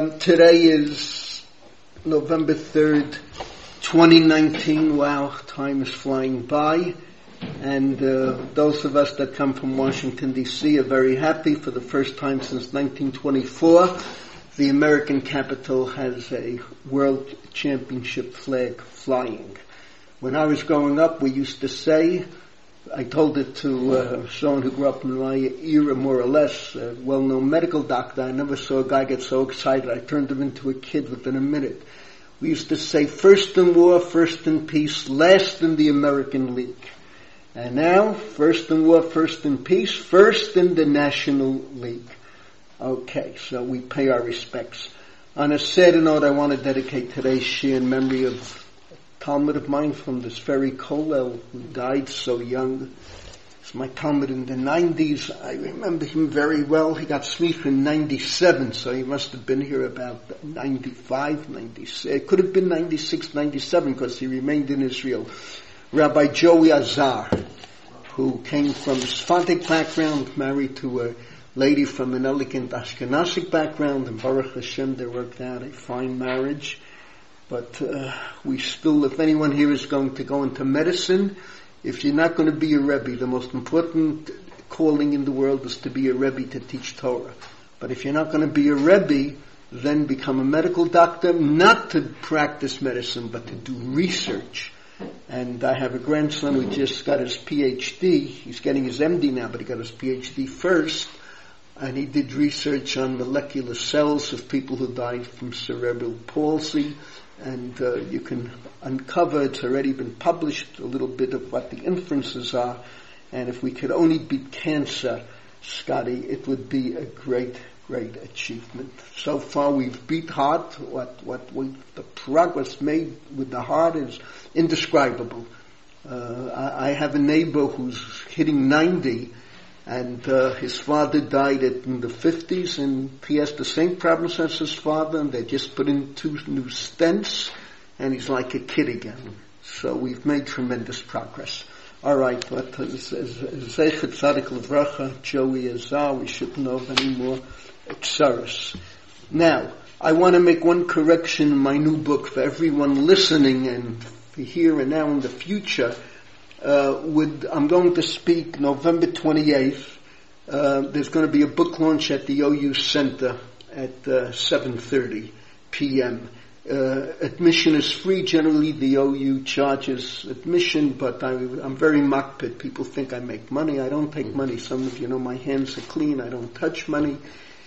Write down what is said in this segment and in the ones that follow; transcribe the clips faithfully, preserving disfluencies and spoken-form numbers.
Um, today is November third, twenty nineteen. Wow, time is flying by. And uh, those of us that come from Washington, D C are very happy. For the first time since nineteen twenty-four, the American Capitol has a World Championship flag flying. When I was growing up, we used to say, I told it to uh, someone who grew up in my era, more or less, a well-known medical doctor. I never saw a guy get so excited. I turned him into a kid within a minute. We used to say, first in war, first in peace, last in the American League. And now, first in war, first in peace, first in the National League. Okay, so we pay our respects. On a sad note, I want to dedicate today's shir in memory of Talmud of mine from this very Kollel who died so young. It's my Talmud in the nineties. I remember him very well. He got smicha in ninety-seven, so he must have been here about ninety-five, ninety-six. It could have been ninety-six, ninety-seven because he remained in Israel. Rabbi Joey Azar, who came from a Sephardic background, married to a lady from an elegant Ashkenazic background, and Baruch Hashem, they worked out a fine marriage. But uh, we still, if anyone here is going to go into medicine, if you're not going to be a Rebbe, the most important calling in the world is to be a Rebbe, to teach Torah. But if you're not going to be a Rebbe, then become a medical doctor, not to practice medicine, but to do research. And I have a grandson who just got his P H D. He's getting his M D now, but he got his P H D first. And he did research on molecular cells of people who died from cerebral palsy. And uh, you can uncover, it's already been published, a little bit of what the inferences are. And if we could only beat cancer, Scotty, it would be a great, great achievement. So far we've beat heart. What, what we, the progress made with the heart is indescribable. Uh, I, I have a neighbor who's hitting ninety, and uh, his father died at, in the fifties, and he has the same problems as his father, and they just put in two new stents, and he's like a kid again. So we've made tremendous progress. All right, but Zeichet Tzadik Levracha, Joey Azar, we shouldn't know of any more Exaris. Now, I want to make one correction in my new book for everyone listening, and for here and now in the future. Uh, with, I'm going to speak November twenty-eighth. Uh, there's going to be a book launch at the O U Center at uh, seven thirty p.m. Uh, admission is free. Generally, the O U charges admission, but I, I'm very makpid. People think I make money. I don't take money. Some of you know my hands are clean. I don't touch money.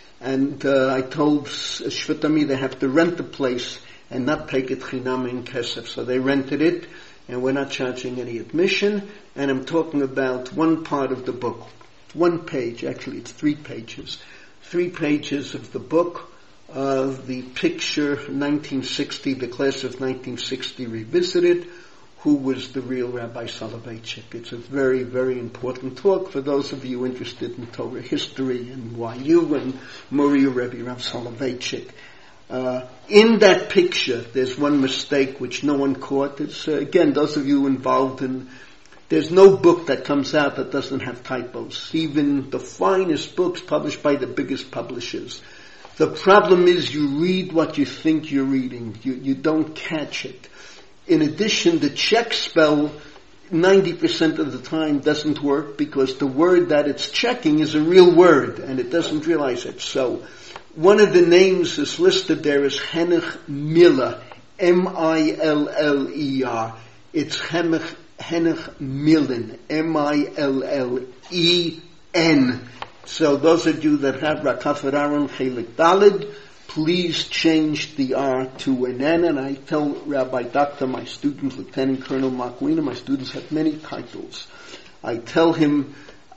And uh, I told Shvitami they have to rent the place and not take it chinam in kesef. So they rented it. And we're not charging any admission, and I'm talking about one part of the book, one page, actually it's three pages, three pages of the book, uh, the picture nineteen sixty, the class of nineteen sixty revisited, who was the real Rabbi Soloveitchik. It's a very, very important talk for those of you interested in Torah history and Y U and Moriah Rebbe Rav Soloveitchik. Uh, in that picture, there's one mistake which no one caught. It's, uh, again, those of you involved in, there's no book that comes out that doesn't have typos. Even the finest books published by the biggest publishers. The problem is you read what you think you're reading. You, you don't catch it. In addition, the check spell ninety percent of the time doesn't work because the word that it's checking is a real word and it doesn't realize it. So, one of the names is listed there as Henoch Miller, M I L L E R. It's Henoch, Henoch Millen, M I L L E N. So those of you that have Rakafet Aaron Chelik Dalid, please change the R to an N. And I tell Rabbi Doctor, my student, Lieutenant Colonel Mark Wiener, my students have many titles. I tell him,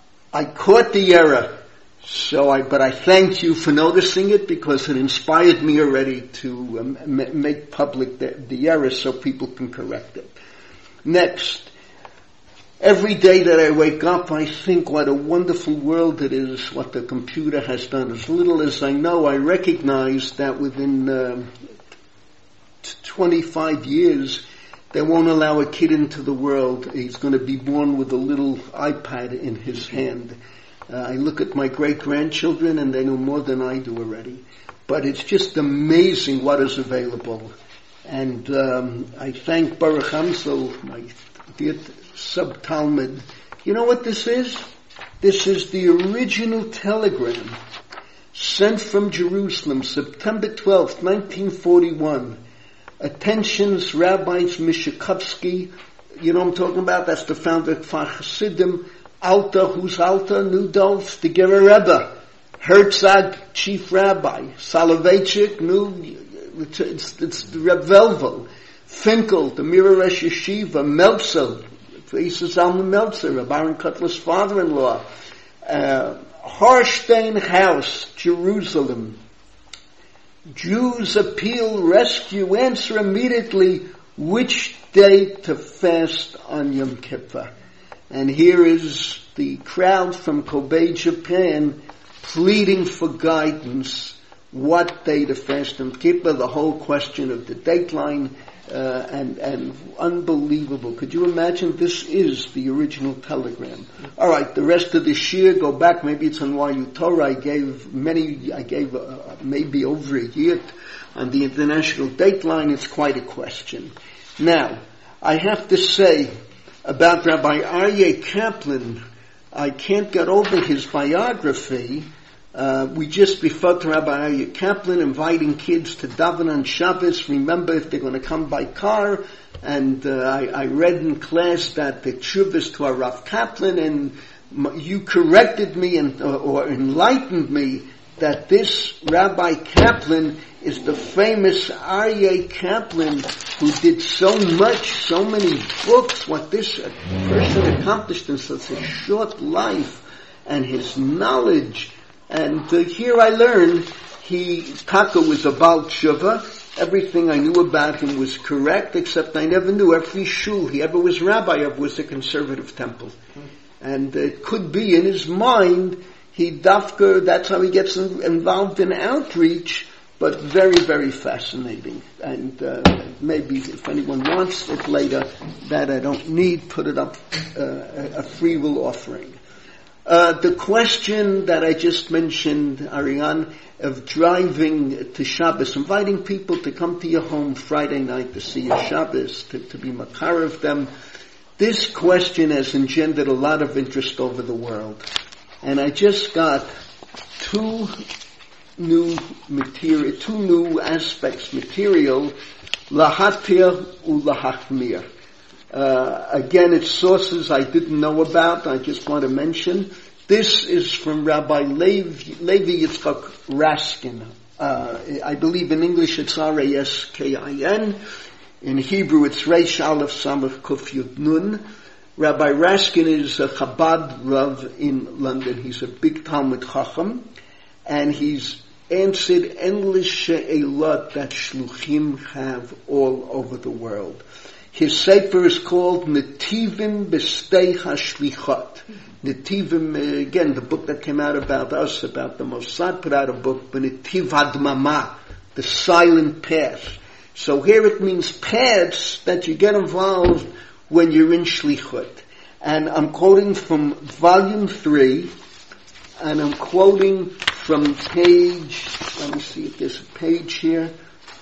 I caught the error. So I, but I thank you for noticing it because it inspired me already to um, m- make public the, the error so people can correct it. Next, every day that I wake up, I think what a wonderful world it is, what the computer has done. As little as I know, I recognize that within uh, twenty-five years, they won't allow a kid into the world. He's going to be born with a little iPad in his hand. Uh, I look at my great-grandchildren and they know more than I do already. but it's just amazing what is available. And um, I thank Baruch Hamsel, my dear sub-Talmud. You know what this is? This is the original telegram sent from Jerusalem, September twelfth, nineteen forty-one. Attentions, Rabbis Mishakovsky, you know what I'm talking about? That's the founder of Kfar Hasidim. Alta, who's Alta? Nudolf, the Gerer Rebbe. Herzog, chief rabbi. Soloveitchik, new, it's, it's, it's Reb Velvel. Finkel, the Mirror Rosh Yeshiva. Meltzer, Isa Zalman Meltzer, Reb Aaron Kotler's father-in-law. Uh, Harstein House, Jerusalem. Jews appeal, rescue, answer immediately which day to fast on Yom Kippur. And here is the crowd from Kobe, Japan, pleading for guidance, what day to fast on Yom Kippur, the whole question of the dateline, uh, and, and unbelievable. Could you imagine? This is the original telegram. All right, the rest of the shir, go back, maybe it's on Y U Torah. I gave many, I gave uh, maybe over a year on the international dateline. It's quite a question. Now, I have to say about Rabbi Aryeh Kaplan, I can't get over his biography. Uh, we just referred to Rabbi Aryeh Kaplan inviting kids to daven on Shabbos. Remember, if they're going to come by car. And uh, I, I read in class that the tshuvas to our Rav Kaplan, and you corrected me and or, or enlightened me that this Rabbi Kaplan is the famous Aryeh Kaplan who did so much, so many books, what this person accomplished in such a short life, and his knowledge. And uh, here I learned he, Taka was a Baal Tshuva. Everything I knew about him was correct, except I never knew every shul he ever was rabbi of was a conservative temple. And it could be in his mind, he dafka, that's how he gets involved in outreach, but very, very fascinating. And uh, maybe if anyone wants it later, that I don't need, put it up, uh, a free will offering. Uh, the question that I just mentioned, Ariane, of driving to Shabbos, inviting people to come to your home Friday night to see your Shabbos, to, to be makar of them. This question has engendered a lot of interest over the world. And I just got two new material, two new aspects, material, lahatir u lahachmir. Uh, again, it's sources I didn't know about. I just want to mention. This is from Rabbi Levi, Levi Yitzchak Raskin. Uh, I believe in English it's R A S K I N. In Hebrew it's Reish Aleph Samach Kuf Yud Nun. Rabbi Raskin is a Chabad Rav in London. He's a big Talmud Chacham. And he's answered endless she'elot that shluchim have all over the world. His sefer is called Netivim B'Stei HaShlichot. Netivim, again, the book that came out about us, about the Mossad, put out a book, Netiv Hadmama, the silent path. So here it means paths that you get involved when you're in Shlichut. And I'm quoting from volume three, and I'm quoting from page, let me see if there's a page here.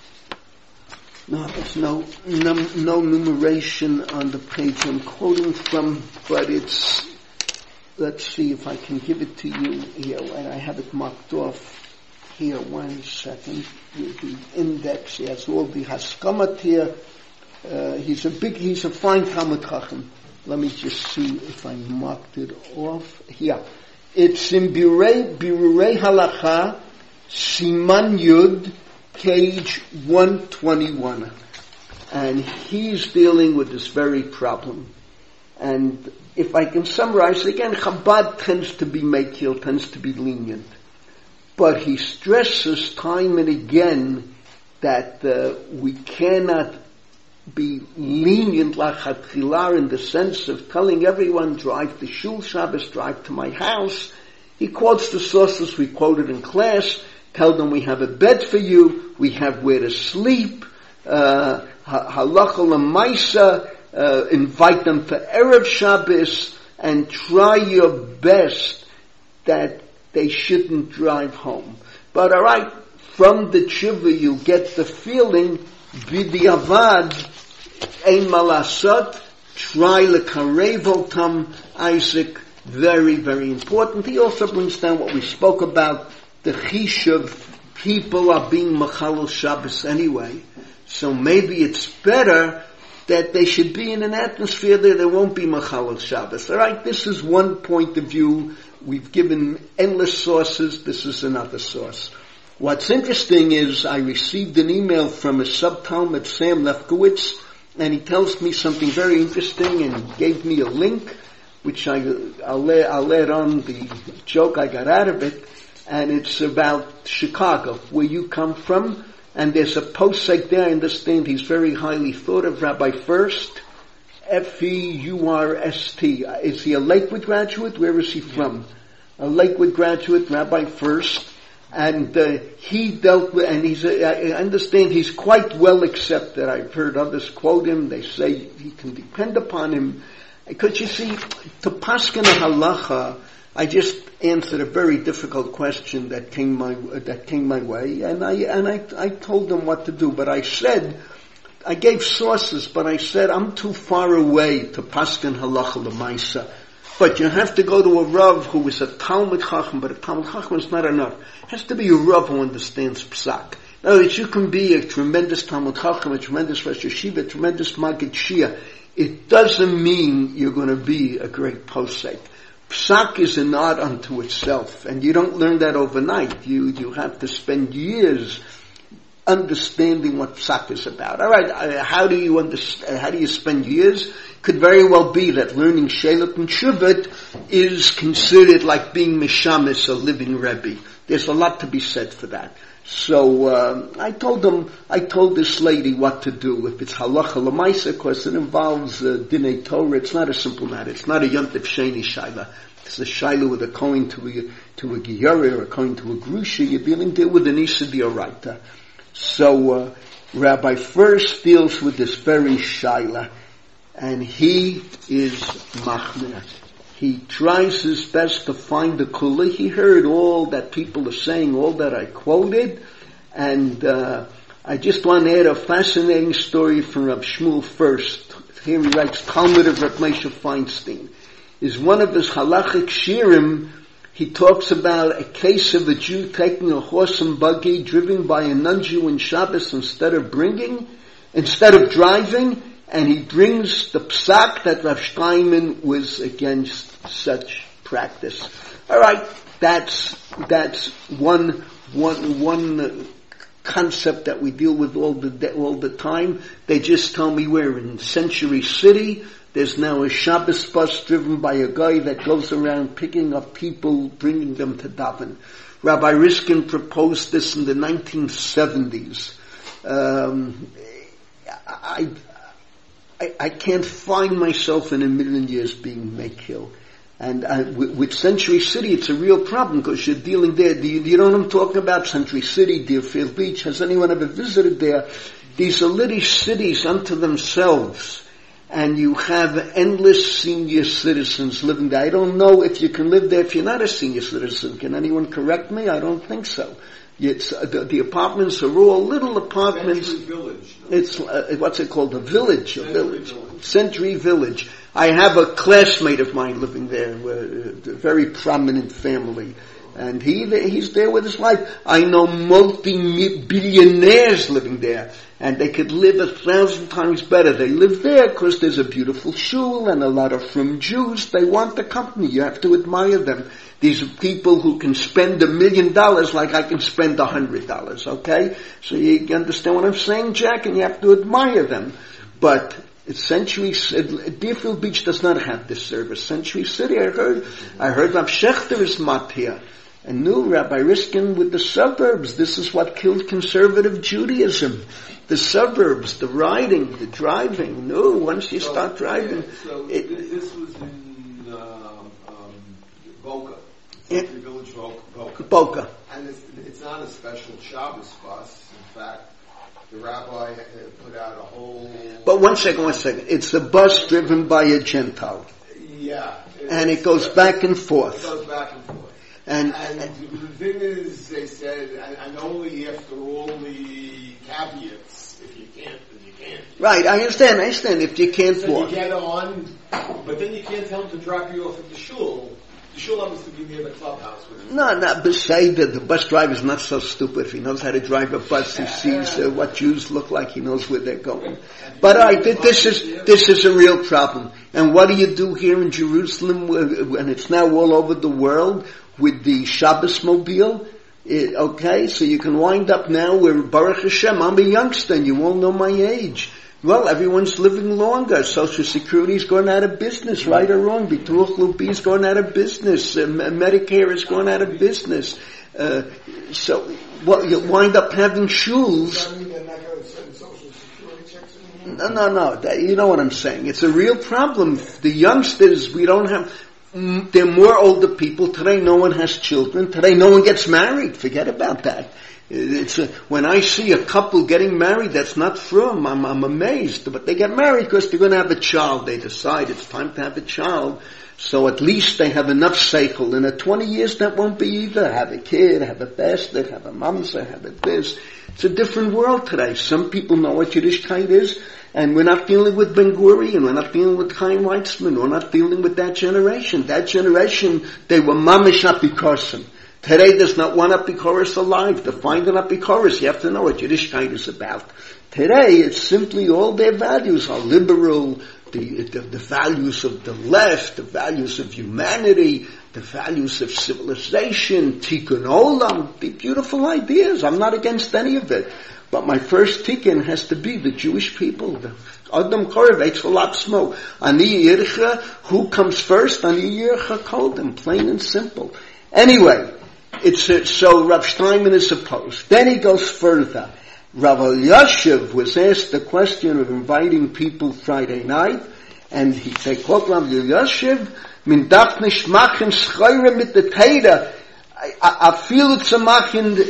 No, there's no, no, no numeration on the page I'm quoting from, but it's, let's see if I can give it to you here, and I have it marked off here, one second, with the index. He has all the Haskamat here. Uh, he's a big, he's a fine Talmud Chacham. Let me just see if I marked it off. Here. It's in Birurei, Birurei Halacha, Siman Yud, page one twenty-one. And he's dealing with this very problem. And if I can summarize, again, Chabad tends to be makil, tends to be lenient. But he stresses time and again that uh, we cannot be lenient lachatchilar in the sense of telling everyone, drive to Shul Shabbos, drive to my house. He quotes the sources we quoted in class. Tell them we have a bed for you, we have where to sleep, uh, halacha l'maisa, uh, invite them for Erev Shabbos, and try your best that they shouldn't drive home. But alright, from the tshuva you get the feeling, b'diavad, ein malasot, try lekarev otam, Isaac, very, very important. He also brings down what we spoke about, the chishuv, people are being machalel Shabbos anyway, so maybe it's better that they should be in an atmosphere that there won't be machalel Shabbos. Alright, this is one point of view. We've given endless sources. This is another source. What's interesting is I received an email from a sub-talmid, Sam Lefkowitz, and he tells me something very interesting and gave me a link, which I, I'll, lay, I'll let on the joke I got out of it, and it's about Chicago, where you come from, and there's a posek there. I understand he's very highly thought of, Rabbi First, F E U R S T. Is he a Lakewood graduate? Where is he from? A Lakewood graduate, Rabbi First. And uh, he dealt with, and he's, a, I understand he's quite well accepted. I've heard others quote him. They say he can depend upon him. Because you see, to paskin a halacha, I just answered a very difficult question that came my that came my way, and I and I I told them what to do. But I said, I gave sources, but I said I'm too far away to paskin halacha l'maisa. But you have to go to a Rav who is a Talmud Chacham, but a Talmud Chacham is not enough. It has to be a Rav who understands Psak. In other words, you can be a tremendous Talmud Chacham, a tremendous Rosh Yeshiva, a tremendous Maggid Shia. It doesn't mean you're going to be a great posek. Psak is an art unto itself, and you don't learn that overnight. You you have to spend years understanding what Psak is about. All right, uh, how do you understand? How do you spend years? Could very well be that learning Shelet and Shuvot is considered like being Mishamis, a living Rebbe. There's a lot to be said for that. So uh, I told them, I told this lady what to do. If it's halacha l'maisa, of course, it involves uh, dinei Torah. It's not a simple matter. It's not a yontif sheni shaila. It's a shaila with a coin to a to a giyari or a coin to a grusha. You're dealing there with an isa d'oraita. So uh, Rabbi First deals with this very shaila, and he is machmir. He tries his best to find the kula. He heard all that people are saying, all that I quoted, and uh, I just want to add a fascinating story from Rav Shmuel First. Here he writes, Talmud of Rav Moshe Feinstein. Is one of his halachic shirim, he talks about a case of a Jew taking a horse and buggy, driven by a non-Jew in Shabbos instead of bringing, instead of driving, and he brings the psak that Rav Steinman was against such practice. All right, that's that's one one one concept that we deal with all the all the time. They just tell me we're in Century City. There's now a Shabbos bus driven by a guy that goes around picking up people, bringing them to daven. Rabbi Riskin proposed this in the nineteen seventies. Um, I. I, I can't find myself in a million years being makil. And uh, with, with Century City, it's a real problem because you're dealing there. Do you, do you know what I'm talking about? Century City, Deerfield Beach. Has anyone ever visited there? These are little cities unto themselves. And you have endless senior citizens living there. I don't know if you can live there if you're not a senior citizen. Can anyone correct me? I don't think so. It's, uh, the, the apartments are all little apartments. Century Village. It's, uh, what's it called? A village. A Century village. Village. Century Village. I have a classmate of mine living there, uh, a very prominent family. And he, he's there with his wife. I know multi-billionaires living there. And they could live a thousand times better. They live there because there's a beautiful shul and a lot of frum Jews. They want the company. You have to admire them. These are people who can spend a million dollars like I can spend a hundred dollars, okay? So you understand what I'm saying, Jack? And you have to admire them. But it's Century, Deerfield Beach does not have this service. Century City, I heard, I heard Rav Shechter is mat here. And knew Rabbi Riskin with the suburbs. This is what killed conservative Judaism. The suburbs, the riding, the driving. No, once you so, start driving. Yeah, so it, this was in uh, um, Boca. It, Village Boca. Boca. And it's, it's not a special Shabbos bus. In fact, the rabbi put out a whole... But one second, one second. It's a bus driven by a Gentile. Yeah. And it goes back and forth. It goes back and forth. And, and, and the thing is, they said, and, and only after all the caveats, if you can't, if you can't. Right, I understand, I understand, if you can't so walk. you get on, but then you can't tell them to drop you off at the shul. The shul happens to be near the clubhouse. No, no, beside that, the bus driver's not so stupid. If he knows how to drive a bus, he sees uh, what Jews look like, he knows where they're going. But all right, this is, this is a real problem. And what do you do here in Jerusalem, and it's now all over the world, with the Shabbos mobile? It, okay, so you can wind up now where, Baruch Hashem, I'm a youngster and you all know my age. Well, everyone's living longer. Social Security's going out of business, right or wrong. Bituach Lehumi's going out of business. Uh, Medicare is going out of business. Uh, so, well, you wind up having shuls. No, no, no. That, you know what I'm saying. It's a real problem. The youngsters, we don't have... They're more older people. Today no one has children. Today no one gets married. Forget about that. It's a, when I see a couple getting married, that's not from. I'm, I'm amazed. But they get married because they're going to have a child. They decide it's time to have a child. So at least they have enough seichel. In a twenty years that won't be either. Have a kid, have a bastard, have a mamza, have a this. It's a different world today. Some people know what Yiddishkeit is. And we're not dealing with Ben Gurion, we're not dealing with Chaim Weizmann, we're not dealing with that generation. That generation, they were mamish apikosim. Today there's not one apikoros alive. To find an apikoros, you have to know what Yiddishkeit is about. Today, it's simply all their values are liberal, the, the, the values of the left, the values of humanity, the values of civilization, tikkun olam, the beautiful ideas. I'm not against any of it. But my first tikkun has to be the Jewish people. The Adam Korev, Eitzel Ani Yircha, who comes first? Ani Yircha Kodem, plain and simple. Anyway, it's a, so Rav Steinman is opposed. Then he goes further. Rav Elyashiv was asked the question of inviting people Friday night, and he said, "Quote Rav Elyashiv, min darf nicht machen schreire mit der Teira. I feel it's a machen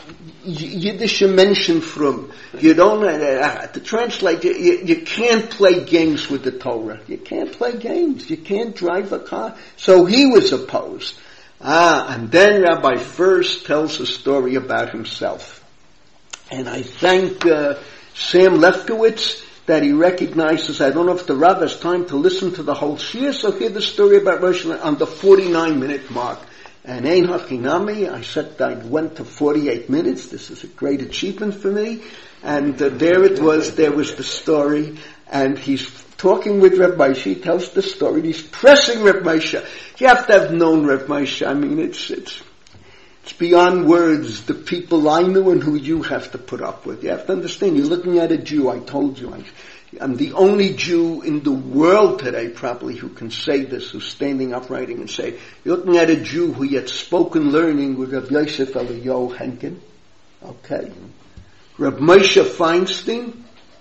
Yiddish mention from. You don't, uh, to translate, you, you can't play games with the Torah. You can't play games. You can't drive a car." So he was opposed. Ah, and then Rabbi First tells a story about himself. And I thank uh, Sam Lefkowitz that he recognizes, I don't know if the Rav has time to listen to the whole Shir, so hear the story about Rosh Hashanah on the forty-nine minute mark. And Ein Hachinami, I said I went to forty-eight minutes. This is a great achievement for me. And uh, there it was, there was the story. And he's talking with Reb Moshe. He tells the story. He's pressing Reb Moshe. You have to have known Reb Moshe. I mean, it's, it's, it's beyond words. The people I knew and who you have to put up with. You have to understand, you're looking at a Jew. I told you, I, I'm the only Jew in the world today probably who can say this, who's standing up writing and say, you're looking at a Jew who yet spoken learning with Reb Yosef Eliyahu Henkin. Okay. Reb Moshe Feinstein,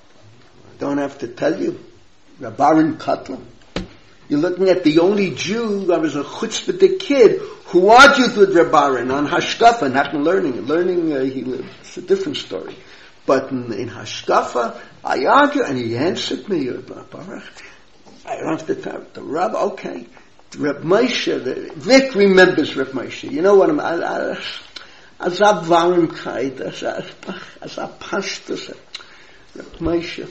I don't have to tell you. Reb Aaron Kotler. You're looking at the only Jew that was a chutzpah kid who argued with Reb Aaron on Hashkafa, not in learning. Learning, uh, he lived. It's a different story. But in, in Hashkafa, I argue, and he answered me, Baruch, I don't have to tell the Rab, okay. Reb Moshe, the, Vic remembers Reb Moshe. You know what I'm, as a Warmkeit, as a, as a pastor, Reb Moshe.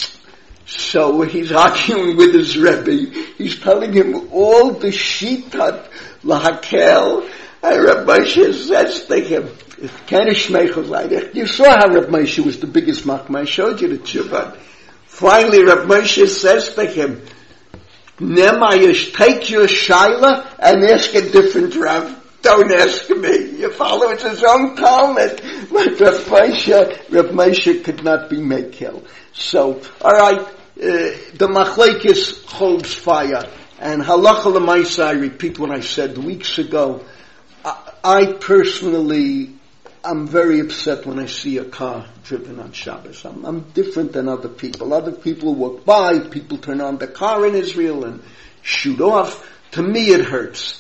So he's arguing with his Rebbe. He's telling him all the shitat lahakel. And Reb Moshe says to him, you saw how Reb Moshe was the biggest machma. I showed you the tshuva. Finally, Reb Moshe says to him, Nemayish, take your shaila and ask a different Rav. Don't ask me. You follow, it's his own Talmud. But Reb Moshe, Reb Moshe could not be mekil. So, alright, uh, the machlekes holds fire. And halacha l'maisa, I repeat what I said weeks ago. I, I personally, I'm very upset when I see a car driven on Shabbos. I'm, I'm different than other people. Other people walk by, people turn on the car in Israel and shoot off. To me it hurts.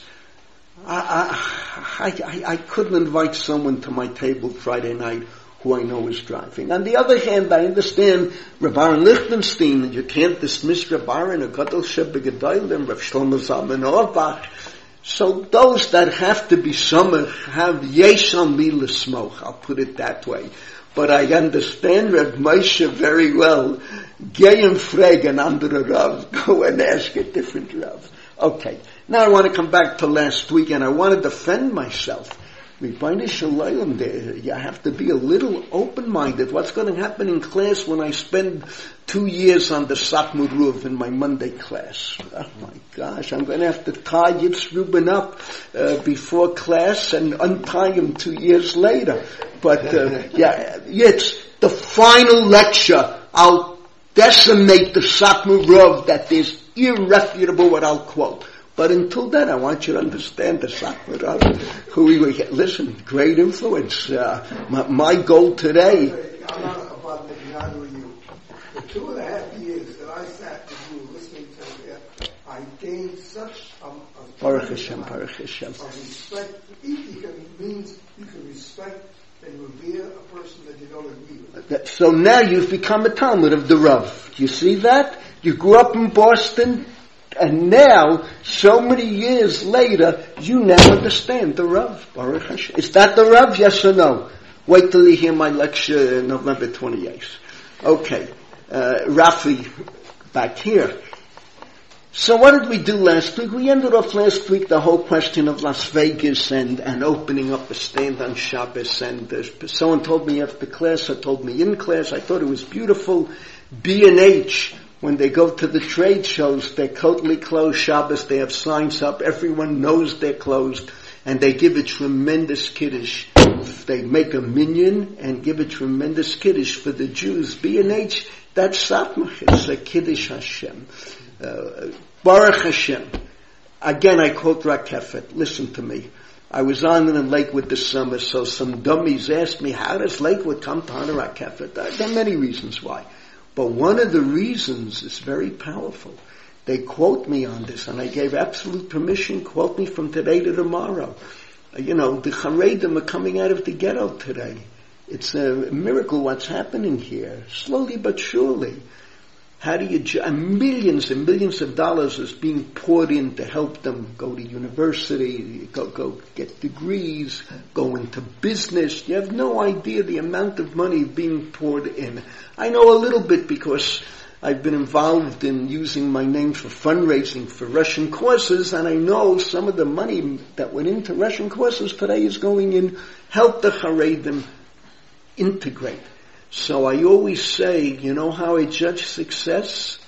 I, I, I couldn't invite someone to my table Friday night who I know is driving. On the other hand, I understand Reb Aaron Lichtenstein, and you can't dismiss Reb Aaron, a Gadol Sheb B'Gedolim, Reb Shlomo Zalman Auerbach. So those that have to be samach have yesh on me l'smoch, I'll put it that way. But I understand Reb Moshe very well. Geh and frag an andere Rav. Go and ask a different Rav. Okay. Now I want to come back to last week and I want to defend myself. You have to be a little open-minded. What's going to happen in class when I spend two years on the Satmar Ruv in my Monday class? Oh my gosh, I'm going to have to tie Yitz Rubin up uh, before class and untie him two years later. But uh, yeah, Yitz, the final lecture, I'll decimate the Satmar Ruv that is irrefutable what I'll quote. But until then, I want you to understand the Satmar Rav, who we will get. Listen, great influence. Uh, my, my goal today. I'm not about making out with you. The two and a half years that I sat with you listening to it, I gained such um, a Baruch Hashem, Baruch Hashem. Of respect. You can means you can respect and revere a person that you don't agree with. So now you've become a Talmud of the Rav. You see that? You grew up in Boston. And now, so many years later, you now understand the Rav. Baruch Hashem. Is that the Rav? Yes or no? Wait till you hear my lecture November twenty-eighth. Okay. Uh, Rafi, back here. So what did we do last week? We ended off last week the whole question of Las Vegas and, and opening up a stand on Shabbos. And uh, someone told me after class, or told me in class, I thought it was beautiful. B and H. When they go to the trade shows, they're totally closed Shabbos, they have signs up, everyone knows they're closed, and they give a tremendous kiddush. They make a minyan and give a tremendous kiddush for the Jews. B and H, that's Satmach, it's a kiddush Hashem. Uh, Baruch Hashem. Again, I quote Rakefet, listen to me. I was on in Lakewood this summer, so some dummies asked me, how does Lakewood come to honor Rakefet? There are many reasons why. But one of the reasons is very powerful. They quote me on this, and I gave absolute permission, quote me from today to tomorrow. You know, the Haredim are coming out of the ghetto today. It's a miracle what's happening here, slowly but surely. How do you, ju- and millions and millions of dollars is being poured in to help them go to university, go, go get degrees, go into business. You have no idea the amount of money being poured in. I know a little bit because I've been involved in using my name for fundraising for Russian causes, and I know some of the money that went into Russian causes today is going in, help the Haredim integrate. So I always say, you know how I judge success?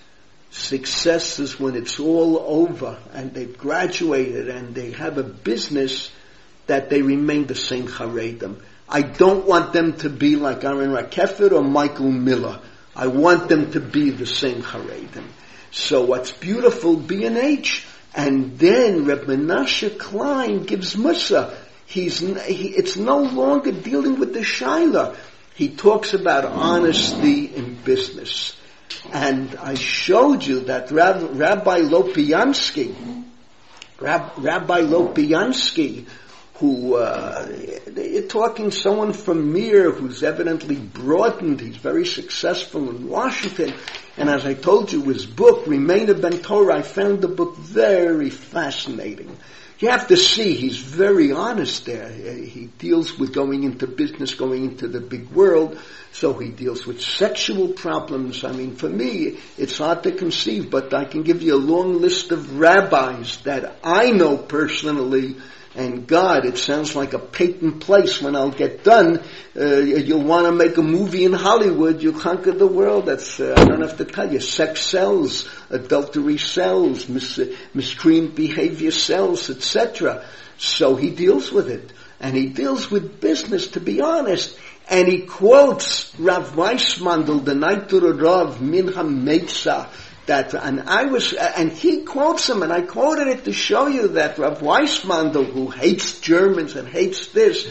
Success is when it's all over and they've graduated and they have a business that they remain the same Haredim. I don't want them to be like Aaron Rakefet or Michael Miller. I want them to be the same Haredim. So what's beautiful, B and H. And then Reb Menashe Klein gives Musa. He's, he, it's no longer dealing with the Shaila. He talks about honesty in business. And I showed you that Rab, Rabbi Lopiansky, Rab, Rabbi Lopiansky, who, uh, you're talking someone from Mir who's evidently broadened, he's very successful in Washington. And as I told you, his book, Remainer Ben Torah, I found the book very fascinating. You have to see, he's very honest there. He deals with going into business, going into the big world. So he deals with sexual problems. I mean, for me, it's hard to conceive, but I can give you a long list of rabbis that I know personally. And God, it sounds like a patent place when I'll get done. Uh, you'll want to make a movie in Hollywood. You'll conquer the world. That's, uh, I don't have to tell you. Sex sells, adultery sells, mis- miscreant behavior sells, et cetera. So he deals with it. And he deals with business, to be honest. And he quotes Rav Weissmandel, the Neitur Rav Mincha Meitzah. That, and I was, and he quotes him, and I quoted it to show you that Rav Weissmandel, who hates Germans and hates this,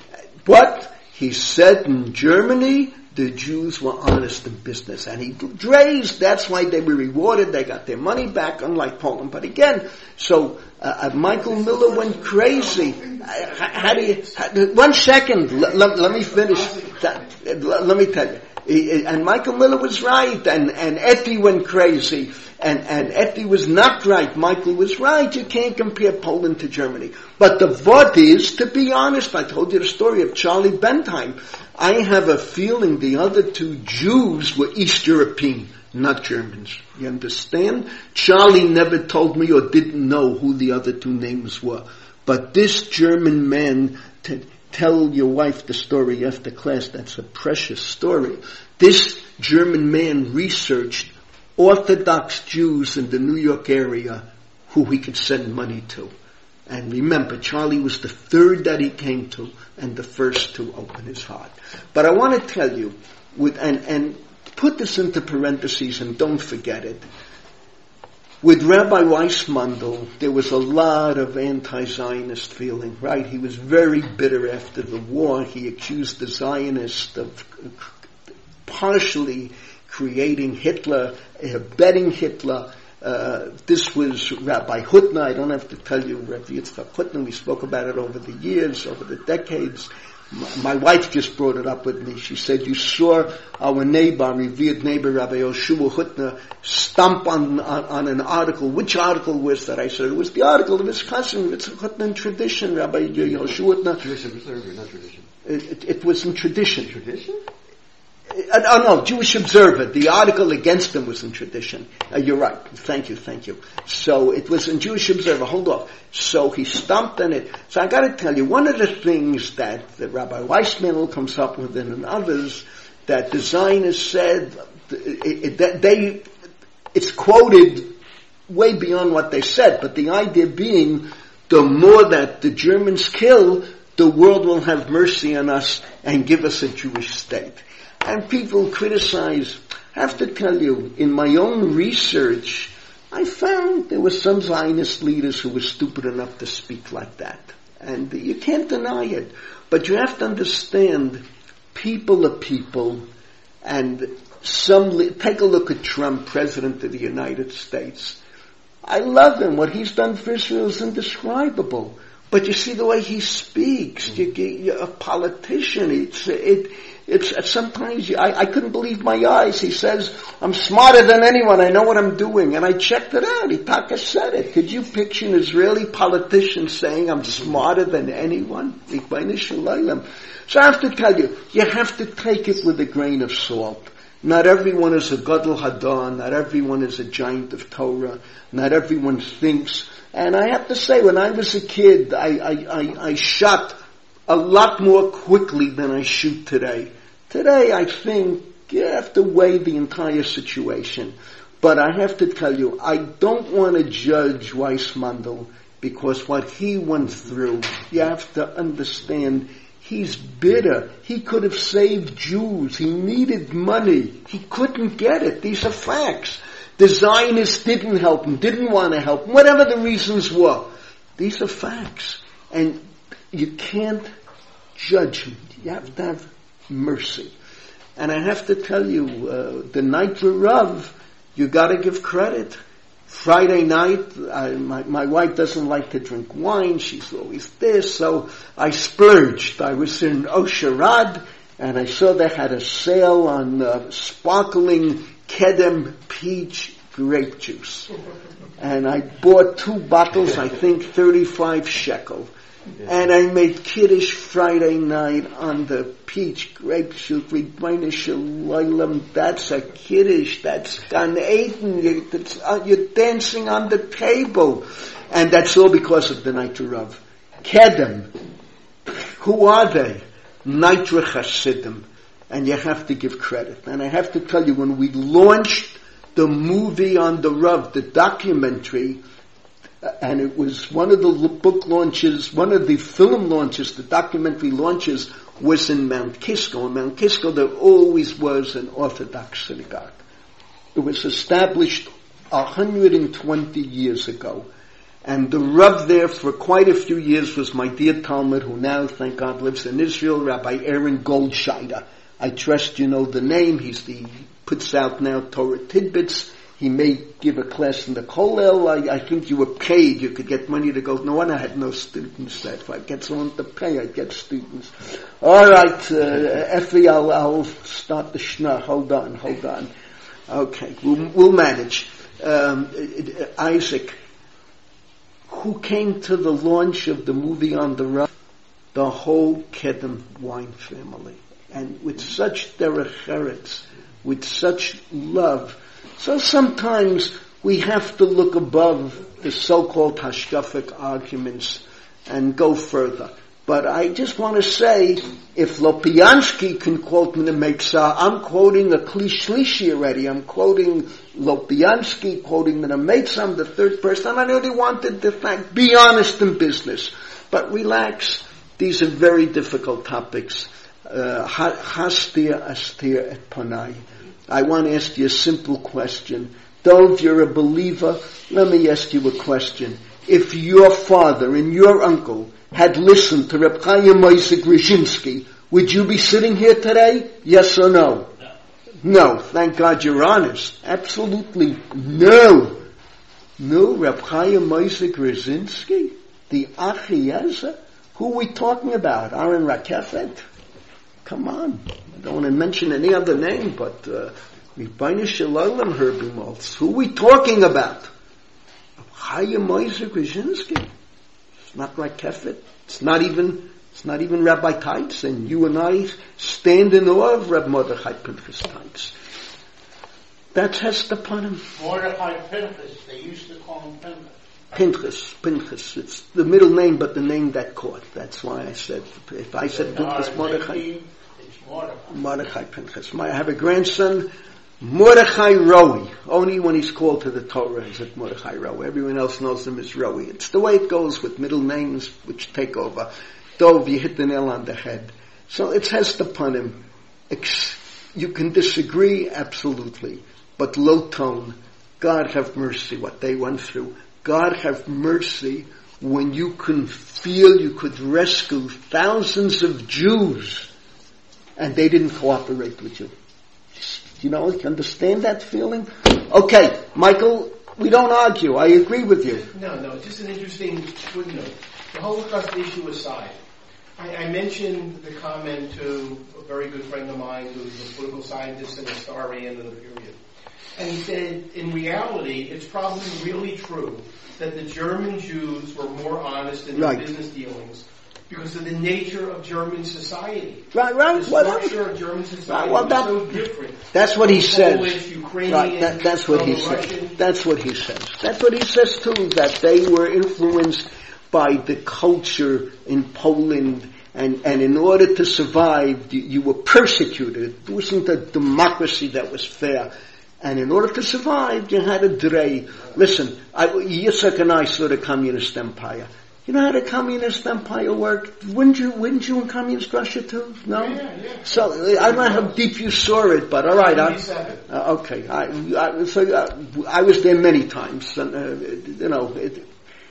but he said in Germany, the Jews were honest in business. And he drays, that's why they were rewarded, they got their money back, unlike Poland. But again, so, uh, Michael Miller went crazy. How, how do you, how, one second, let, let, let me finish. Let, let me tell you. And Michael Miller was right, and, and Etty went crazy, and, and Etty was not right. Michael was right. You can't compare Poland to Germany. But the vod is, to be honest, I told you the story of Charlie Bentheim. I have a feeling the other two Jews were East European, not Germans. You understand? Charlie never told me or didn't know who the other two names were. But this German man, t- tell your wife the story after class. That's a precious story. This German man researched Orthodox Jews in the New York area who he could send money to. And remember, Charlie was the third that he came to and the first to open his heart. But I want to tell you, with and, and put this into parentheses and don't forget it. With Rabbi Weissmandl, there was a lot of anti-Zionist feeling, right? He was very bitter after the war. He accused the Zionists of partially creating Hitler, abetting Hitler. Uh, this was Rabbi Hutner. I don't have to tell you, Rabbi Yitzchak Hutner. We spoke about it over the years, over the decades. My wife just brought it up with me. She said, you saw our neighbor, our revered neighbor, Rabbi Yoshua Hutner, stomp on, on, on an article. Which article was that? I said, it was the article of his cousin, it's Hutner in tradition, Rabbi Yoshua Hutner. Jewish Observer, not tradition. It, it, it was in tradition. Tradition? Uh, oh no, Jewish Observer. The article against him was in tradition. Uh, you're right. Thank you, thank you. So it was in Jewish Observer. Hold off. So he stomped on it. So I got to tell you, one of the things that, that Rabbi Weissmandl comes up with and others that the Zionists said, it, it, they, it's quoted way beyond what they said, but the idea being, the more that the Germans kill, the world will have mercy on us and give us a Jewish state. And people criticize. I have to tell you, in my own research, I found there were some Zionist leaders who were stupid enough to speak like that. And you can't deny it. But you have to understand, people are people, and some, take a look at Trump, President of the United States. I love him. What he's done for Israel is indescribable. But you see the way he speaks. You, you're a politician. It's, it, it's, sometimes you, I, I couldn't believe my eyes. He says, I'm smarter than anyone. I know what I'm doing. And I checked it out. Itaka said it. Could you picture an Israeli politician saying, I'm smarter than anyone? So I have to tell you, you have to take it with a grain of salt. Not everyone is a Gadol Hadar. Not everyone is a giant of Torah. Not everyone thinks. And I have to say, when I was a kid, I, I, I, I shot a lot more quickly than I shoot today. Today, I think you have to weigh the entire situation. But I have to tell you, I don't want to judge Weissmandl because what he went through, you have to understand, he's bitter. He could have saved Jews. He needed money. He couldn't get it. These are facts. The Zionists didn't help him, didn't want to help him, whatever the reasons were. These are facts. And you can't judge him. You have to have mercy. And I have to tell you, uh, the night for Rav, you gotta give credit. Friday night, I, my, my wife doesn't like to drink wine. She's always this, so I splurged. I was in Osherad, and I saw they had a sale on uh, sparkling Kedem peach grape juice. And I bought two bottles, I think thirty-five shekel. And I made Kiddush Friday night on the peach grape juice. That's a Kiddush. That's Gan Eden. You're dancing on the table. And that's all because of the Nitra Rav. Kedem. Who are they? Nitra Hasidim. And you have to give credit. And I have to tell you, when we launched the movie on the Rav, the documentary, and it was one of the book launches, one of the film launches, the documentary launches, was in Mount Kisco. In Mount Kisco, there always was an Orthodox synagogue. It was established one hundred twenty years ago. And the Rav there for quite a few years was my dear Talmud, who now, thank God, lives in Israel, Rabbi Aaron Goldscheider. I trust you know the name. He's the, puts out now Torah Tidbits. He may give a class in the kollel. I, I think you were paid. You could get money to go. No one had no students. That if I get someone to pay, I'd get students. All right, uh, Effie, I'll, I'll start the shna. Hold on, hold on. Okay, we'll, we'll manage. Um, Isaac, who came to the launch of the movie On the Run? The whole Kedem wine family. And with such derech eretz, with such love. So sometimes we have to look above the so-called hashkafic arguments and go further. But I just want to say, if Lopiansky can quote Minameksa, I'm quoting a Klishlishi already. I'm quoting Lopiansky, quoting Minameksa. I'm the third person. I really wanted the fact, be honest in business. But relax. These are very difficult topics. Uh, hastir astir et panai. I want to ask you a simple question. Dov, you're a believer. Let me ask you a question. If your father and your uncle had listened to Reb Chaim Moshe Grushinsky, would you be sitting here today? Yes or no? No. No. Thank God you're honest. Absolutely no. No, Reb Chaim Moshe Grushinsky, the Achiezer. Who are we talking about? Aaron Rakefet? Come on. I don't want to mention any other name, but Ribbono Shel Olam, Herbie Maltz. Who are we talking about? Chaim Moshe Grushinsky. It's not Rakefet. It's not even, it's not even Rabbi Teitz, and you and I stand in awe of Reb Mordechai Pinchas Teitz. That's Hester Panim. Mordechai Pinchas, they used to call him Pinchas. Pinchas, Pinchas. It's the middle name, but the name that caught. That's why I said, if I said Pinchas Mordechai, Mordechai. Mordechai Pinchas. I have a grandson, Mordechai Rowi. Only when he's called to the Torah is it Mordechai Rowi. Everyone else knows him as Rowi. It's the way it goes with middle names which take over. Dov, you hit the nail on the head. So it has upon him. You can disagree, absolutely. But low tone, God have mercy what they went through. God have mercy when you can feel you could rescue thousands of Jews and they didn't cooperate with you. You know, you understand that feeling? Okay, Michael, we don't argue. I agree with you. No, no, it's just an interesting footnote. The Holocaust issue aside, I, I mentioned the comment to a very good friend of mine who's a political scientist and historian of the period. And he said, in reality, it's probably really true that the German Jews were more honest in their right. business dealings because of the nature of German society. Right, right. The structure well, of German society well, that, is so different. That's what he says. Polish, Ukrainian, right, that, that's what he says. That's what he says. That's what he says too, that they were influenced by the culture in Poland, and, and in order to survive, you, you were persecuted. It wasn't a democracy that was fair. And in order to survive, you had a dray. Listen, I, Yitzhak and I saw the communist empire. You know how the communist empire worked? Wouldn't you, wouldn't you in communist Russia too? No? Yeah, yeah. So, I don't know how deep you saw it, but alright. Uh, okay. I, I, so, uh, I was there many times. And, uh, you know, it,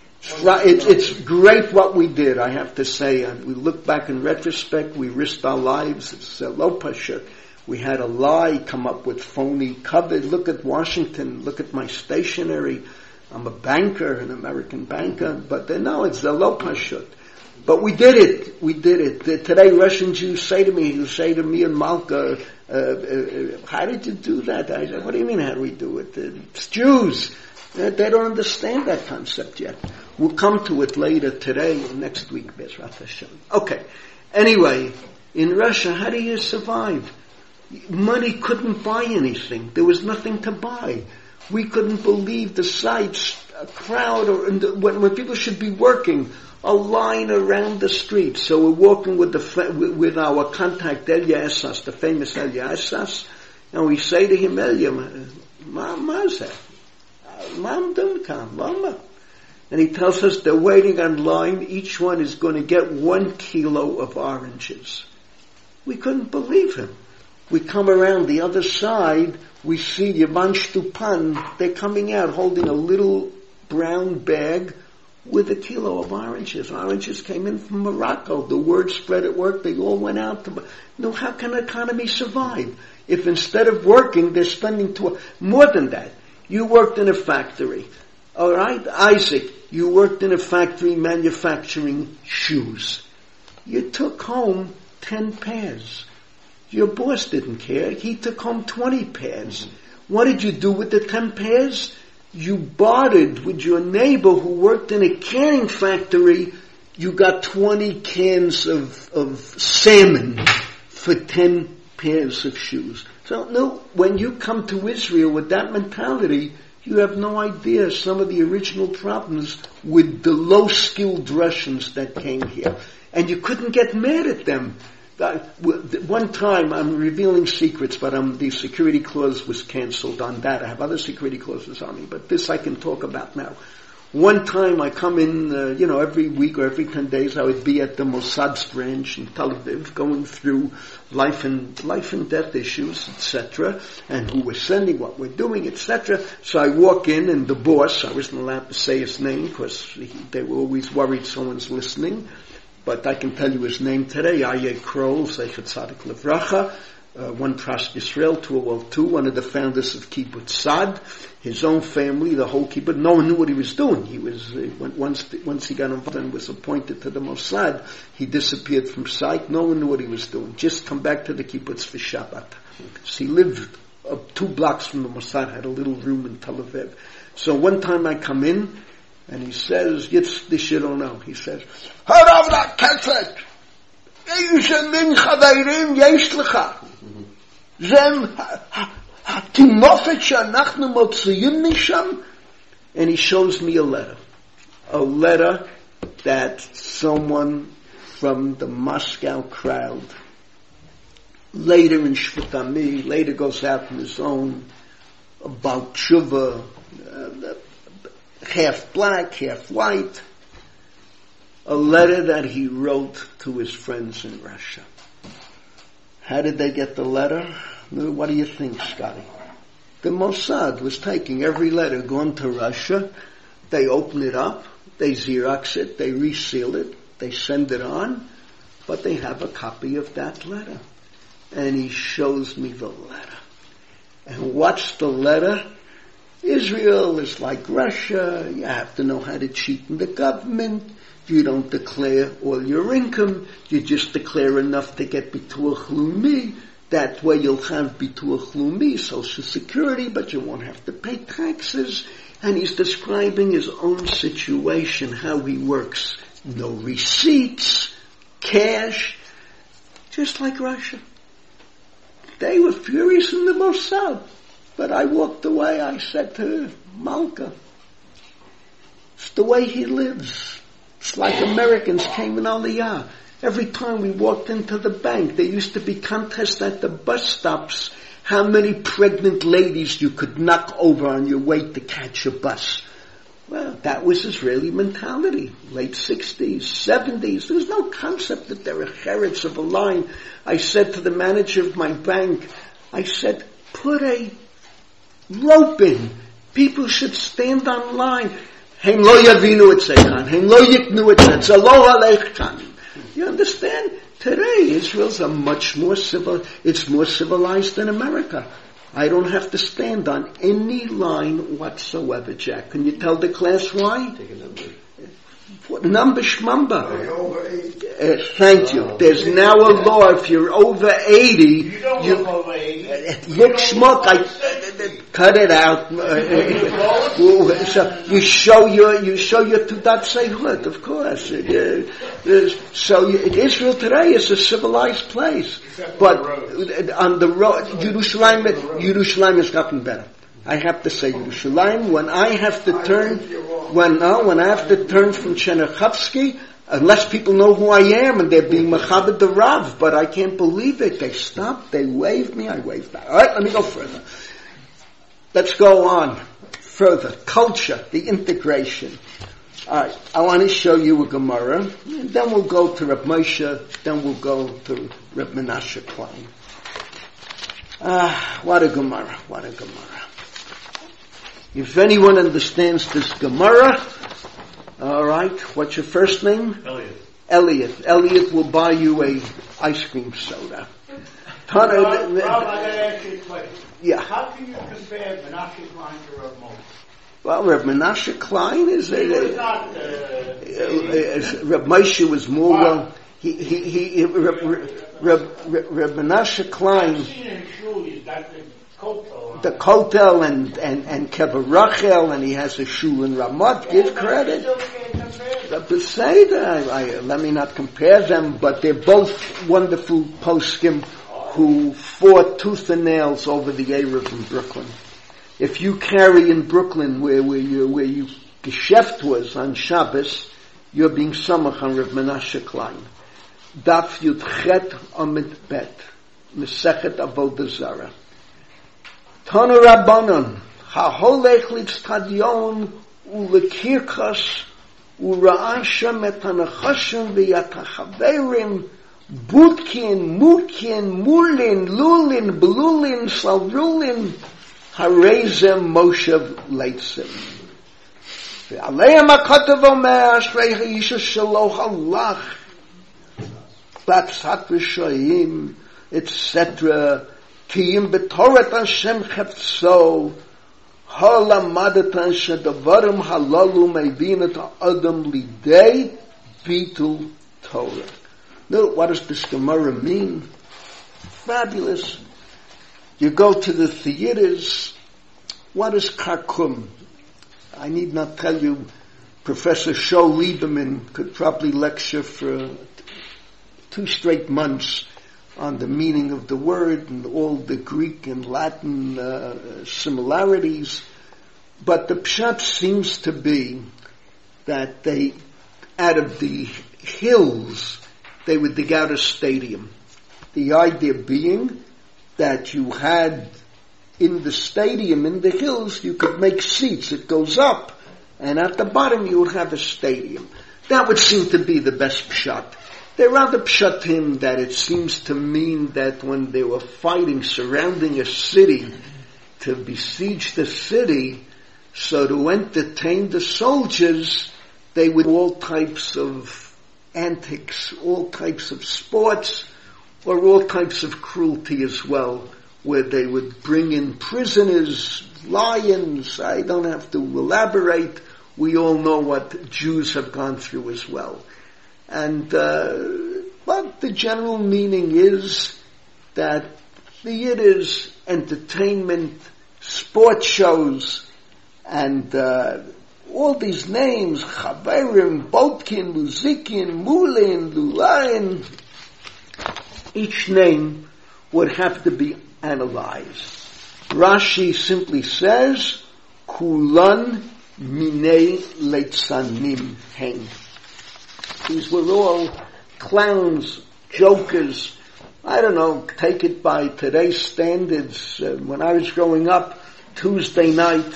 it's, it's great what we did, I have to say. And we look back in retrospect, we risked our lives. It's uh, low pressure. We had a lie, come up with phony cover. Look at Washington. Look at my stationery. I'm a banker, an American banker. But they know it's the low pashut. But we did it. We did it. Today, Russian Jews say to me, who say to me and Malka, uh, uh, how did you do that? I said, what do you mean, how do we do it? It's Jews. Uh, they don't understand that concept yet. We'll come to it later today or next week, Bezrat Hashem. Okay. Anyway, in Russia, how do you survive? Money couldn't buy anything. There was nothing to buy. We couldn't believe the sights, a crowd, or in the, when, when people should be working, a line around the street. So we're walking with the with, with our contact Elia Esas, the famous Elia Esas, and we say to him, Elia, Ma Mazeh, Mam Dunkam, Mama. And he tells us they're waiting on line. Each one is going to get one kilo of oranges. We couldn't believe him. We come around the other side, we see Yavan Shtupan, they're coming out holding a little brown bag with a kilo of oranges. Oranges came in from Morocco. The word spread at work, they all went out to buy. No, how can an economy survive? If instead of working, they're spending to, more than that. You worked in a factory. All right? Isaac, you worked in a factory manufacturing shoes. You took home ten pairs. Your boss didn't care. He took home twenty pairs. What did you do with the ten pairs? You bartered with your neighbor who worked in a canning factory. You got twenty cans of, of salmon for ten pairs of shoes. So, no, when you come to Israel with that mentality, you have no idea some of the original problems with the low-skilled Russians that came here. And you couldn't get mad at them. Uh, one time, I'm revealing secrets, but um, the security clause was canceled on that. I have other security clauses on me, but this I can talk about now. One time I come in, uh, you know, every week or every ten days I would be at the Mossad's branch in Tel Aviv going through life and, life and death issues, et cetera, and who we're sending, what we're doing, et cetera. So I walk in and the boss, I wasn't allowed to say his name because they were always worried someone's listening, but I can tell you his name today, Aryeh Kroll, Zeichet Tzadik Levracha, uh, one Pras Yisrael, two oh two, one of the founders of Kibbutz Sad. His own family, the whole kibbutz, no one knew what he was doing. He was, uh, once, once he got involved and was appointed to the Mossad, he disappeared from sight. No one knew what he was doing. Just come back to the kibbutz for Shabbat. So he lived uh, two blocks from the Mossad, had a little room in Tel Aviv. So one time I come in, and he says, "Jetzt this you don't know." He says, "Hör auf that Ketlet! Eise min chaveirim yesh lecha. Zem hatinofet she'anachnu motziyim misham." And he shows me a letter. A letter that someone from the Moscow crowd, later in Shvut Ami, later goes out on his own, about tshuva, uh, half black, half white, a letter that he wrote to his friends in Russia. How did they get the letter? What do you think, Scotty? The Mossad was taking every letter going to Russia. They open it up, they Xerox it, they reseal it, they send it on, but they have a copy of that letter. And he shows me the letter. And what's the letter? Israel is like Russia. You have to know how to cheat in the government. You don't declare all your income. You just declare enough to get Bituach Leumi. That way you'll have Bituach Leumi, Social Security, but you won't have to pay taxes. And he's describing his own situation, how he works. No receipts, cash, just like Russia. They were furious in the Mossad. But I walked away. I said to Malka, it's the way he lives. It's like Americans came in Aliyah. Every time we walked into the bank, there used to be contests at the bus stops how many pregnant ladies you could knock over on your way to catch a bus. Well, that was Israeli mentality. Late sixties, seventies. There was no concept that there were herets of a line. I said to the manager of my bank, I said, put a rope in. People should stand on line. Hem lo yavinu et zeikan. Hem lo yiknu et zeikan. Zalo aleichan. You understand? Today, Israel's a much more civil, it's more civilized than America. I don't have to stand on any line whatsoever, Jack. Can you tell the class why? Take a number. What number, shmamba? Uh, thank you. There's now a law, if you're over eighty, You don't you, look over eighty. uh, look schmuck, I, uh, cut it out. Uh, so you show your, you show your Tudat Sehut, of course. Uh, uh, so you, Israel today is a civilized place. But on the road, Yerushalayim, Yerushalayim has gotten better. I have to say, Yerushalayim, when I have to turn, when no, when I have to turn from Chernichovsky, unless people know who I am and they're being Machabed the Rav, but I can't believe it. They stopped, they waved me, I waved back. Alright, let me go further. Let's go on further. Culture, the integration. Alright, I want to show you a Gemara, and then we'll go to Reb Moshe, then we'll go to Reb Menashe Klein. Ah, what a Gemara, what a Gemara. If anyone understands this Gemara, all right, what's your first name? Elliot. Elliot. Elliot will buy you a ice cream soda. Tana, Rob, Rob, I gotta ask you a question. Yeah. How can you compare Menashe Klein to Rav Moshe? Well, Reb Menashe Klein is a, He was uh, not, uh, uh, Reb Moshe was more well. He he he. he Reb, Reb, Reb, Reb Menashe Klein. I've seen him shul, he's got the kotel on. The Kotel and and and Kever Rachel, and he has a shul in Ramat. Give credit. But Beseder, I, I, let me not compare them, but they're both wonderful poskim who fought tooth and nails over the Erev in Brooklyn. If you carry in Brooklyn where where you where you geschäft was on Shabbos, you're being samach on Rav Menashe Klein. Daf Yud Chet Amid Bet Mesechet Avodah Zarah. Tanu Rabbanon HaHolech Litztadion Ulekirkas Ura'ashem Et HaNachashim V'Yatachaverim Butkin Mutkin Mulin Lulin Blulin Salrulin Harezem Moshev Leitzim Ve'aleim HaKatav Omer Ashrei HaYisha Shelo Halach Bapsat V'Shoyim et cetera Kiyim B'Torat Hashem Chefzo Halamadatan Shedavarim Halalu Meivin Et Adam Lidei Bitul Torah. Now, what does this Gemara mean? Fabulous. You go to the theaters. What is Karkum? I need not tell you. Professor Sho Lieberman could probably lecture for two straight months on the meaning of the word and all the Greek and Latin uh, similarities. But the pshat seems to be that they, out of the hills, they would dig out a stadium. The idea being that you had in the stadium, in the hills, you could make seats. It goes up, and at the bottom you would have a stadium. That would seem to be the best pshat. There are other pshatim that it seems to mean that when they were fighting, surrounding a city, to besiege the city, so to entertain the soldiers, they would do all types of antics, all types of sports, or all types of cruelty as well, where they would bring in prisoners, lions. I don't have to elaborate. We all know what Jews have gone through as well. And, uh, but the general meaning is that theaters, entertainment, sports shows, and, uh, all these names, Chaverim, Botkin, Luzikin, Mulin, Lulain, each name would have to be analyzed. Rashi simply says, Kulan Minei Leitzanim Hein. These were all clowns, jokers. I don't know, take it by today's standards. Uh, when I was growing up, Tuesday night,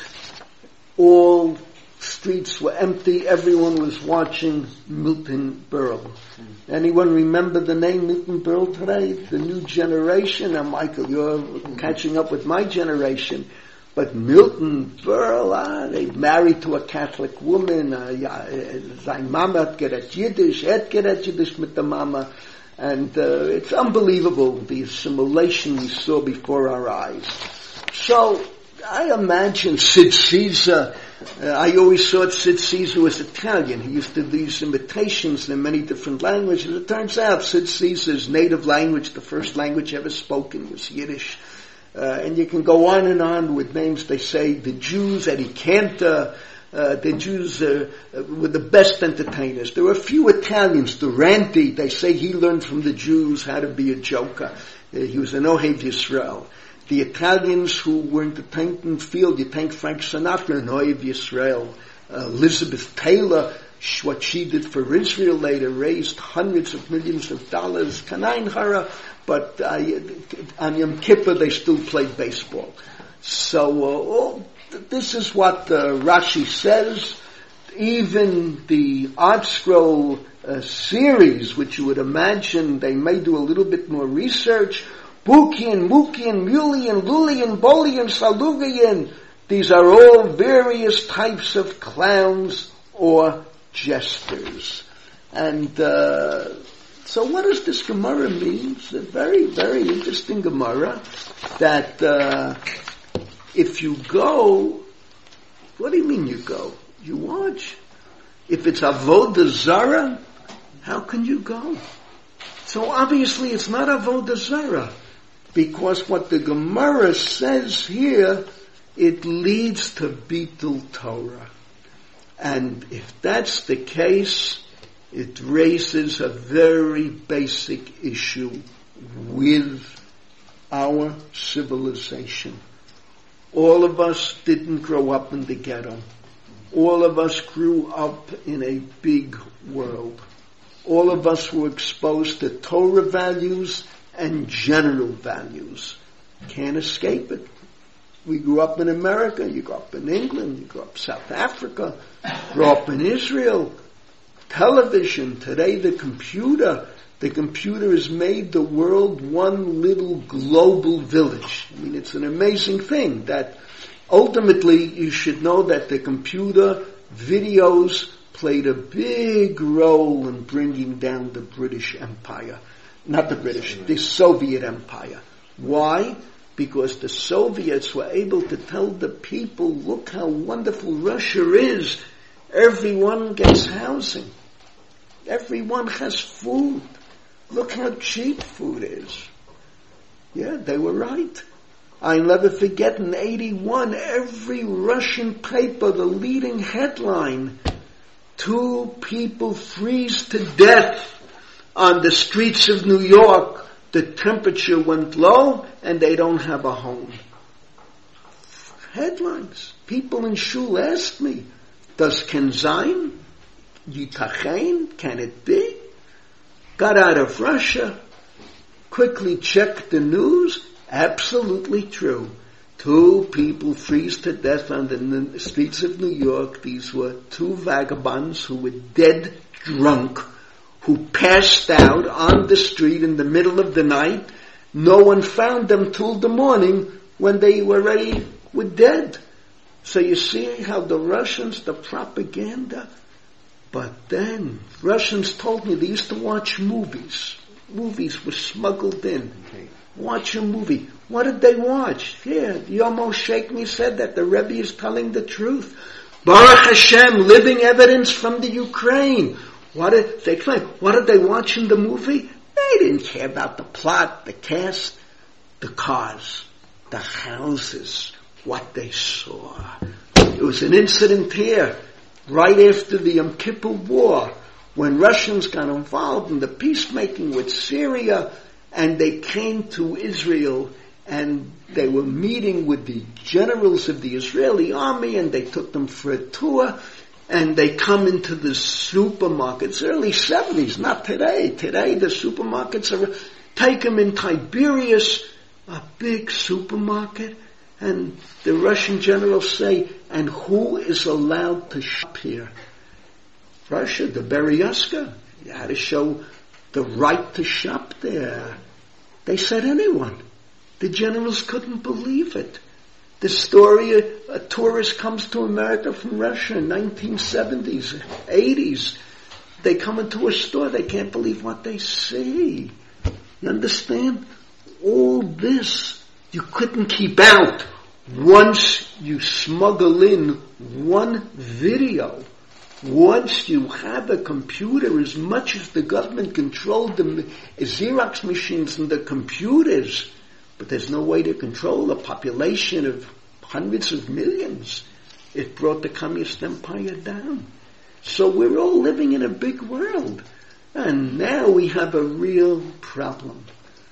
all streets were empty. Everyone was watching Milton Berle. Anyone remember the name Milton Berle today? The new generation. And Michael, you're catching up with my generation. But Milton Berle, ah, they married to a Catholic woman. Uh, ja, sein Mama hat geredet Yiddish, hat geredet Yiddish mit der Mama. And uh, it's unbelievable, the assimilation we saw before our eyes. So, I imagine Sid Caesar, uh, I always thought Sid Caesar was Italian. He used to do these imitations in many different languages. It turns out Sid Caesar's native language, the first language ever spoken, was Yiddish. Uh, and you can go on and on with names. They say the Jews, Eddie Cantor, uh, the Jews uh, uh, were the best entertainers. There were a few Italians. Durante, they say he learned from the Jews how to be a joker. Uh, he was an Ohev Yisrael. The Italians who were entertained in the field, you think Frank Sinatra, an Ohev Yisrael. Uh, Elizabeth Taylor, what she did for Israel later, raised hundreds of millions of dollars. Kanain Hara. But uh, on Yom Kippur they still played baseball. So uh, oh, this is what uh, Rashi says. Even the Art Scroll uh, series, which you would imagine they may do a little bit more research, Bukian, Mukian, Mulian, Lulian, Bolian, Salugian, these are all various types of clowns or jesters. And uh So what does this Gemara mean? It's a very, very interesting Gemara that uh, if you go, what do you mean you go? You watch. If it's Avodah Zarah, how can you go? So obviously it's not Avodah Zarah, because what the Gemara says here, it leads to Bitul Torah. And if that's the case, it raises a very basic issue with our civilization. All of us didn't grow up in the ghetto. All of us grew up in a big world. All of us were exposed to Torah values and general values. Can't escape it. We grew up in America, you grew up in England, you grew up in South Africa, grew up in Israel. Television, today the computer, the computer has made the world one little global village. I mean, it's an amazing thing that ultimately you should know that the computer videos played a big role in bringing down the British Empire. Not the British, the Soviet Empire. Why? Because the Soviets were able to tell the people, look how wonderful Russia is. Everyone gets housing. Everyone has food. Look how cheap food is. Yeah, they were right. I'll never forget in eighty-one, every Russian paper, the leading headline, two people freeze to death on the streets of New York. The temperature went low and they don't have a home. Headlines. People in shul asked me, does Kenzain, Yitachain, can it be? Got out of Russia, quickly checked the news, absolutely true. Two people freeze to death on the streets of New York. These were two vagabonds who were dead drunk, who passed out on the street in the middle of the night. No one found them till the morning when they were already were dead. So you see how the Russians, the propaganda. But then, Russians told me they used to watch movies. Movies were smuggled in. Watch a movie. What did they watch? Here, Yomo Shekmi said that the Rebbe is telling the truth. Baruch Hashem, living evidence from the Ukraine. What did they claim? What did they watch in the movie? They didn't care about the plot, the cast, the cars, the houses, what they saw. There was an incident here, right after the Yom Kippur War, when Russians got involved in the peacemaking with Syria, and they came to Israel, and they were meeting with the generals of the Israeli army, and they took them for a tour, and they come into the supermarkets, early seventies, not today. Today the supermarkets are, take them in Tiberias, a big supermarket, and the Russian generals say, and who is allowed to shop here? Russia, the Berezovsky. You had to show the right to shop there. They said anyone. The generals couldn't believe it. The story, a, a tourist comes to America from Russia in nineteen seventies, eighties. They come into a store, they can't believe what they see. You understand? All this you couldn't keep out once you smuggle in one video. Once you have a computer, as much as the government controlled the Xerox machines and the computers, but there's no way to control a population of hundreds of millions. It brought the communist empire down. So we're all living in a big world. And now we have a real problem.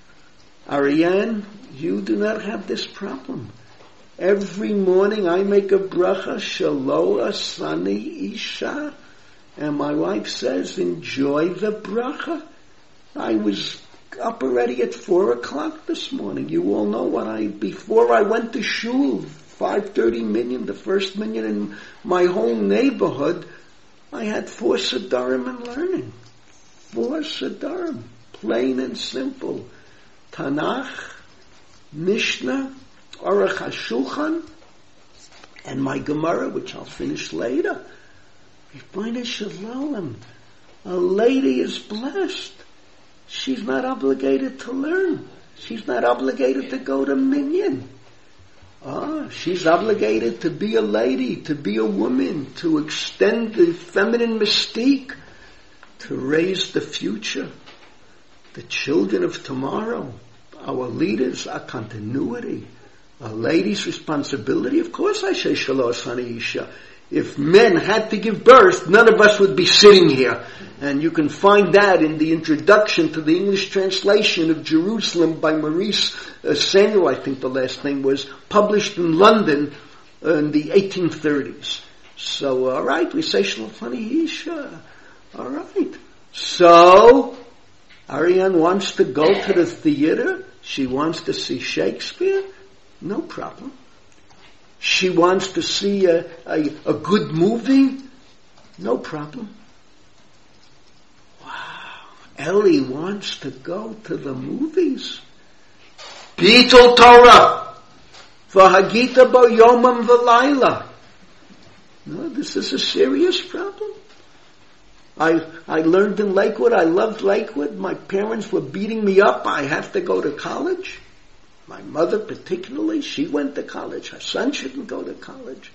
Ariane, you do not have this problem. Every morning I make a bracha, Shaloa Sani Isha, and my wife says, enjoy the bracha. I was up already at four o'clock this morning. You all know what I, before I went to shul, five thirty million, the first million in my whole neighborhood, I had four Siddharim and learning. Four Siddharim. Plain and simple. Tanakh, Mishnah, Aruch HaShulchan, and my Gemara, which I'll finish later. Ribbono Shel Olam, a lady is blessed. She's not obligated to learn. She's not obligated to go to minyan. Ah, she's obligated to be a lady, to be a woman, to extend the feminine mystique, to raise the future, the children of tomorrow, our leaders, our continuity, a lady's responsibility. Of course I say Shalosh Hani Isha. If men had to give birth, none of us would be sitting here. And you can find that in the introduction to the English translation of Jerusalem by Maurice uh, Samuel, I think the last name was, published in London uh, in the eighteen thirties. So, all right, we say Shalosh Hani Isha. All right. So, Ariane wants to go to the theater. She wants to see Shakespeare. No problem. She wants to see a, a, a good movie. No problem. Wow. Ellie wants to go to the movies. Bitul Torah. V'hagita bo yomam v'layla. No, this is a serious problem. I, I learned in Lakewood. I loved Lakewood. My parents were beating me up. I have to go to college. My mother particularly, she went to college. Her son shouldn't go to college.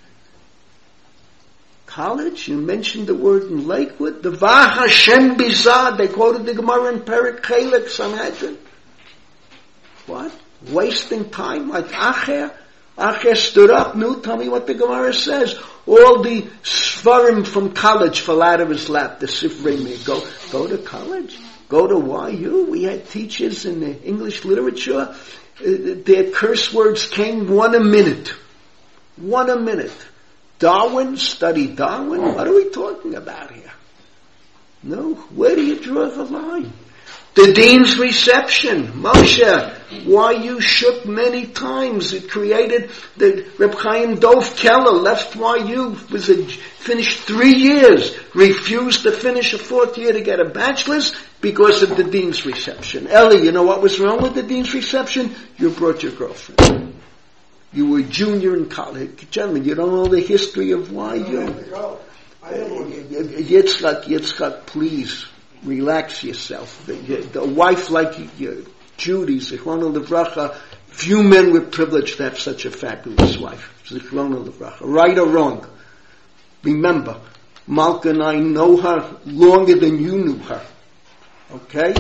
College, you mentioned the word in Lakewood. The Vah Hashem Bizah, they quoted the Gemara in Perek Chelek Sanhedrin. What? Wasting time like Acher? Acher stood up, no, tell me what the Gemara says. All the Sfarim from college fell out of his lap, the Sifrei. Go, go to college. Go to Y U. We had teachers in the English literature. Uh, their curse words came one a minute. One a minute. Darwin, study Darwin. What are we talking about here? No, where do you draw the line? The dean's reception. Moshe, why you shook many times. It created the Reb Chaim Dov Keller left Y U, was a, finished three years, refused to finish a fourth year to get a bachelor's because of the dean's reception. Ellie, you know what was wrong with the dean's reception? You brought your girlfriend. You were junior in college. Gentlemen, you don't know the history of Y U. Yitzchak, Yitzchak, please. Relax yourself. The, the wife like you, Judy, Zichrono Livracha, few men were privileged to have such a fabulous wife. Zichrono Livracha. Right or wrong? Remember, Malka and I know her longer than you knew her. Okay?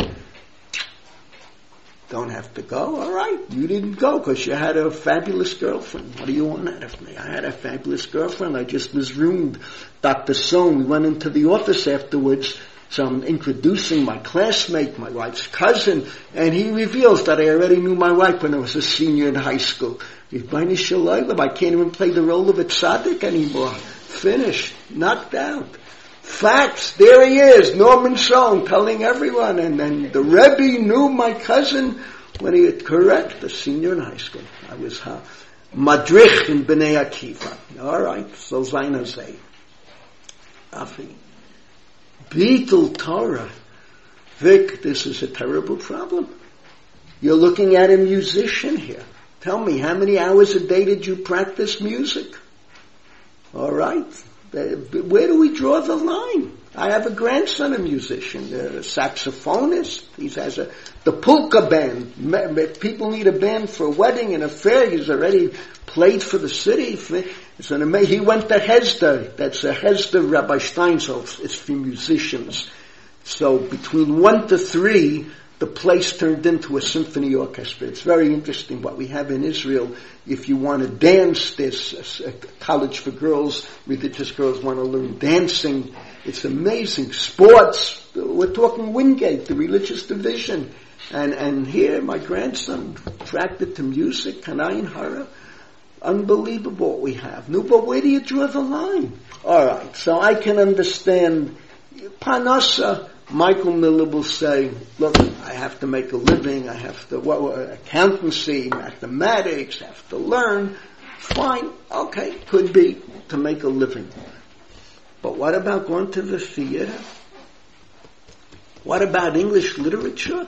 Don't have to go. All right. You didn't go because you had a fabulous girlfriend. What do you want out of me? I had a fabulous girlfriend. I just was roomed. Doctor Sohn, we went into the office afterwards. So I'm introducing my classmate, my wife's cousin, and he reveals that I already knew my wife when I was a senior in high school. I can't even play the role of a tzaddik anymore. Finished. Knocked out. Facts. There he is, Norman Sohn, telling everyone. And then the Rebbe knew my cousin when he had correct, a senior in high school. I was uh, Madrich in Bnei Akiva. All right. So Zayin Hazeh. Afi. Bitul Torah. Vic, this is a terrible problem. You're looking at a musician here. Tell me, how many hours a day did you practice music? All right. Where do we draw the line? I have a grandson, a musician, a saxophonist. He has a, the polka band. People need a band for a wedding and a fair. He's already played for the city. It's an amazing, he went to Hesder. That's a Hesder Rabbi Steinsaltz. It's for musicians. So between one to three, the place turned into a symphony orchestra. It's very interesting what we have in Israel. If you want to dance, there's a college for girls. Religious girls want to learn dancing. It's amazing. Sports. We're talking Wingate, the religious division. And, and here, my grandson, attracted to music, Kanayin Hara. Unbelievable what we have. No, but where do you draw the line? All right, so I can understand. Panasa, Michael Miller will say, look, I have to make a living, I have to, what, what, accountancy, mathematics, I have to learn. Fine, okay, could be to make a living. But what about going to the theater? What about English literature?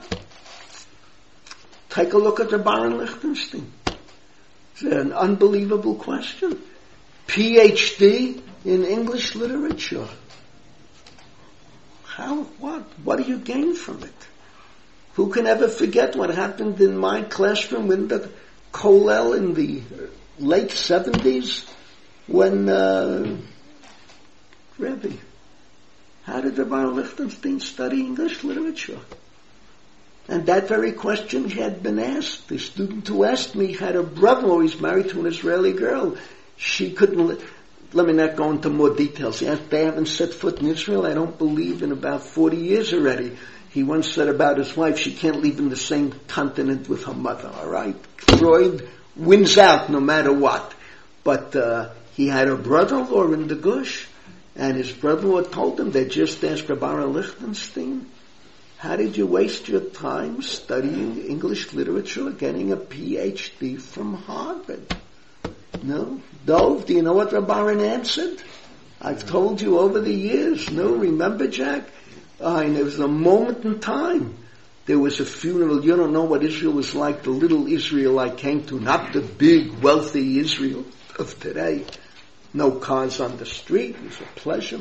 Take a look at the Baron Lichtenstein. It's an unbelievable question. P H D in English literature. How, what? What do you gain from it? Who can ever forget what happened in my classroom in the Kollel in the late seventies when, uh, Rebbe, how did Rabbi Lichtenstein study English literature? And that very question had been asked. The student who asked me had a brother who was married to an Israeli girl. She couldn't, let me not go into more details. They haven't set foot in Israel, I don't believe, in about forty years already. He once said about his wife, she can't live in the same continent with her mother, all right? Freud wins out no matter what. But uh, he had a brother-in-law in the Gush, and his brother-in-law told him, they just asked Rabbi Lichtenstein, how did you waste your time studying English literature, getting a P H D from Harvard? No? Dov, do you know what Rabbi answered? I've told you over the years. No, remember, Jack? Uh, and there was a moment in time. There was a funeral. You don't know what Israel was like, the little Israel I came to, not the big, wealthy Israel of today. No cars on the street. It was a pleasure.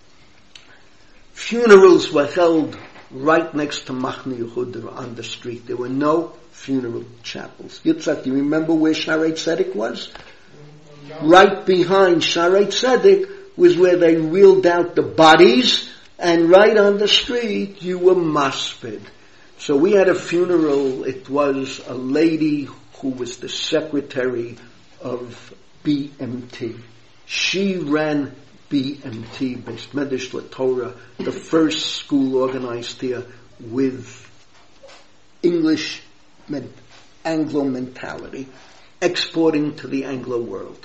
Funerals were held right next to Machne Yehuda on the street. There were no funeral chapels. Yitzhak, do you remember where Shaarei Tzedek was? No. Right behind Shaarei Tzedek was where they wheeled out the bodies, and right on the street you were maspid. So we had a funeral. It was a lady who was the secretary of B M T. She ran B M T, Beis Medrash LaTorah, the first school organized here with English, Anglo mentality, exporting to the Anglo world.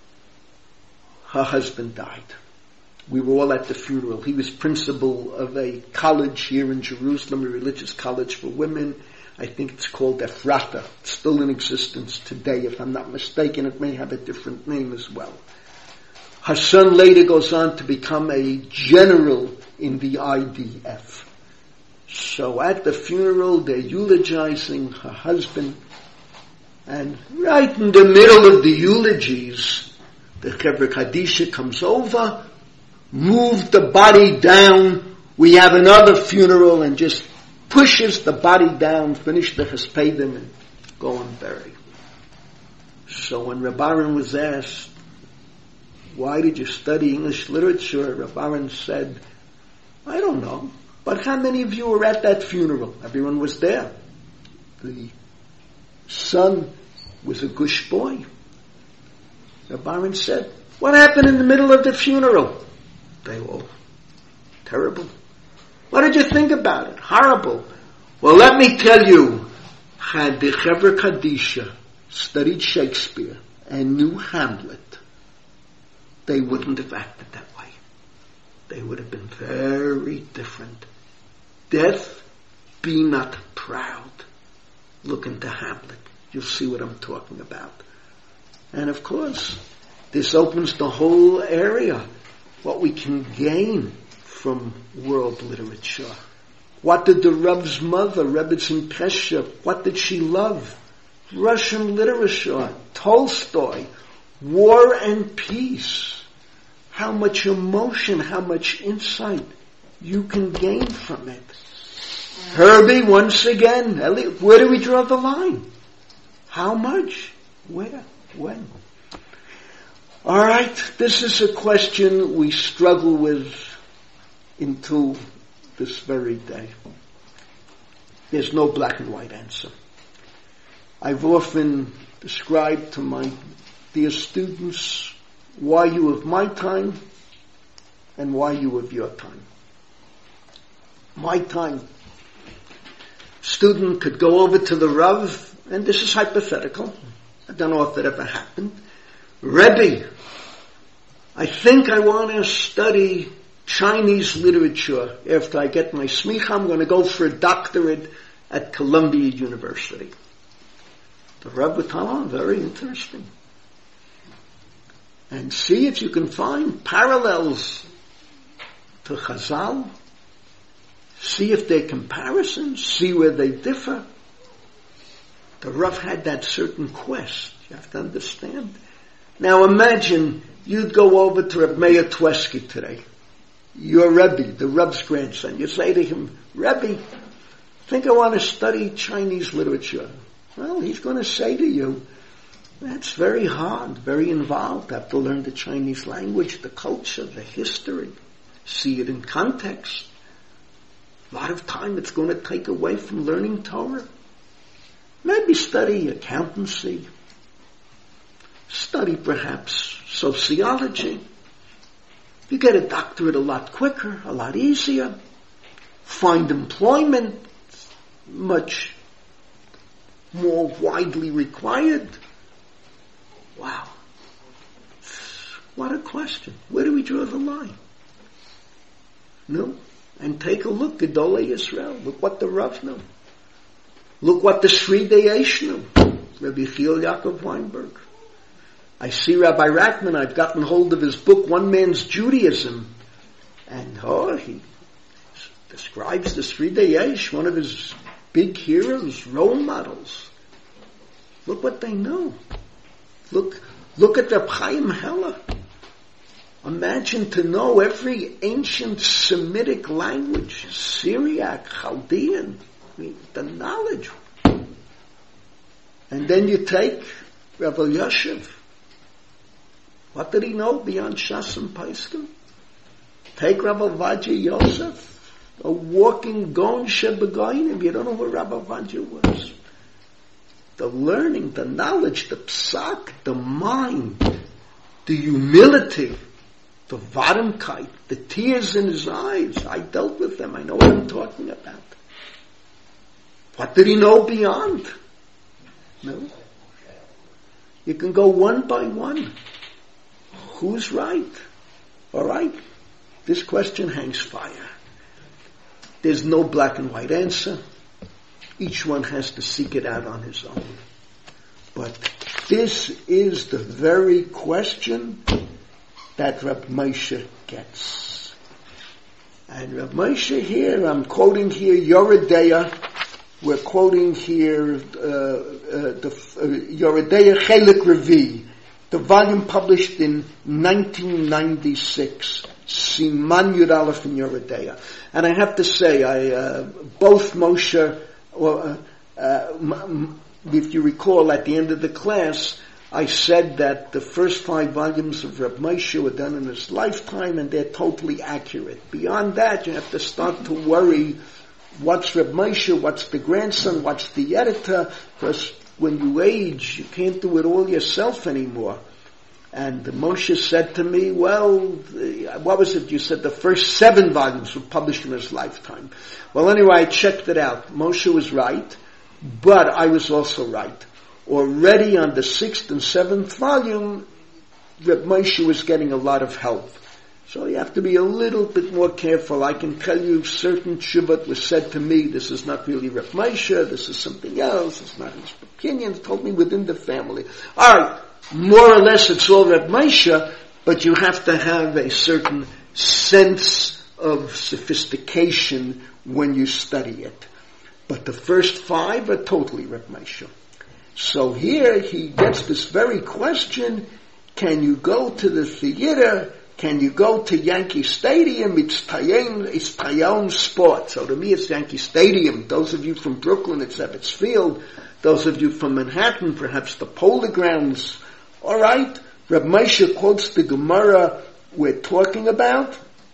Her husband died. We were all at the funeral. He was principal of a college here in Jerusalem, a religious college for women. I think it's called Ephrata. It's still in existence today. If I'm not mistaken, it may have a different name as well. Her son later goes on to become a general in the I D F. So at the funeral, they're eulogizing her husband. And right in the middle of the eulogies, the Chevra Kadisha comes over, moves the body down. We have another funeral, and just pushes the body down, finish the Hespedim, and go and bury. So when Reb Aaron was asked, why did you study English literature? Reb Aaron said, I don't know. But how many of you were at that funeral? Everyone was there. The son was a Gush boy. Reb Aaron said, what happened in the middle of the funeral? They all, terrible. What did you think about it? Horrible. Well, let me tell you, had the Chevra Kadisha studied Shakespeare and knew Hamlet, they wouldn't have acted that way. They would have been very different. Death, be not proud. Look into Hamlet. You'll see what I'm talking about. And of course, this opens the whole area. What we can gain from world literature. What did the Reb's mother, Rebbetzin Pesha, what did she love? Russian literature, Tolstoy, War and Peace. How much emotion, how much insight you can gain from it. Herbie, once again, Elliot, where do we draw the line? How much? Where? When? All right, this is a question we struggle with until this very day. There's no black and white answer. I've often described to my dear students why you have my time and why you have your time. My time. Student could go over to the Rav, and this is hypothetical. I don't know if it ever happened. Rebbe, I think I want to study Chinese literature. After I get my smicha, I'm going to go for a doctorate at Columbia University. The Rebbe would tell him, very interesting. And see if you can find parallels to Chazal. See if they're comparisons. See where they differ. The Rav had that certain quest. You have to understand. Now imagine you'd go over to Reb Meir Tversky today. Your Rebbe, the Rebbe's grandson. You say to him, Rebbe, think I want to study Chinese literature. Well, he's going to say to you, that's very hard, very involved. I have to learn the Chinese language, the culture, the history, see it in context. A lot of time it's going to take away from learning Torah. Maybe study accountancy, study perhaps sociology. You get a doctorate a lot quicker, a lot easier. Find employment much more widely required. Wow. What a question. Where do we draw the line? No? And take a look at Gedolei Yisrael. Look what the Rav knew. Look what the Shridei Eish knew. Rabbi Yechiel Yaakov Weinberg. I see Rabbi Ratman, I've gotten hold of his book, One Man's Judaism. And oh, he describes the Shridei Eish, one of his big heroes, role models. Look what they know. Look, look at Reb Chaim Heller. Imagine to know every ancient Semitic language, Syriac, Chaldean. I mean, the knowledge. And then you take Rav Elyashiv. What did he know beyond Shas and Paiskim? Take Rav Ovadia Yosef, a walking Gon Shebegoyim. You don't know where Rav Ovadia was. The learning, the knowledge, the psak, the mind, the humility, the vadimkeit, the tears in his eyes. I dealt with them. I know what I'm talking about. What did he know beyond? No. You can go one by one. Who's right? All right. This question hangs fire. There's no black and white answer. Each one has to seek it out on his own. But this is the very question that Reb Moshe gets. And Reb Moshe here, I'm quoting here Yoredeya. We're quoting here uh, uh, the uh, Yoredeya Chelik Revi, the volume published in nineteen ninety-six, Siman Yud Aleph in Yoredeya. And I have to say, I uh, both Moshe, or uh, uh, m- if you recall, at the end of the class, I said that the first five volumes of Reb Moshe were done in his lifetime, and they're totally accurate. Beyond that, you have to start to worry. What's Reb Moshe? What's the grandson? What's the editor? Because when you age, you can't do it all yourself anymore. And Moshe said to me, well, what was it? You said the first seven volumes were published in his lifetime. Well, anyway, I checked it out. Moshe was right, but I was also right. Already on the sixth and seventh volume, Reb Moshe was getting a lot of help. So you have to be a little bit more careful. I can tell you certain Shabbat was said to me, this is not really Reb Moshe, this is something else, it's not his opinion, it's told me within the family. Alright, more or less it's all Reb Moshe, but you have to have a certain sense of sophistication when you study it. But the first five are totally Reb Moshe. So here he gets this very question, can you go to the theater? Can you go to Yankee Stadium? It's Tayon, it's Tayon Sport. So to me it's Yankee Stadium. Those of you from Brooklyn, it's Ebbets Field. Those of you from Manhattan, perhaps the Polo Grounds. Alright, Reb Moshe quotes the Gemara we're talking about,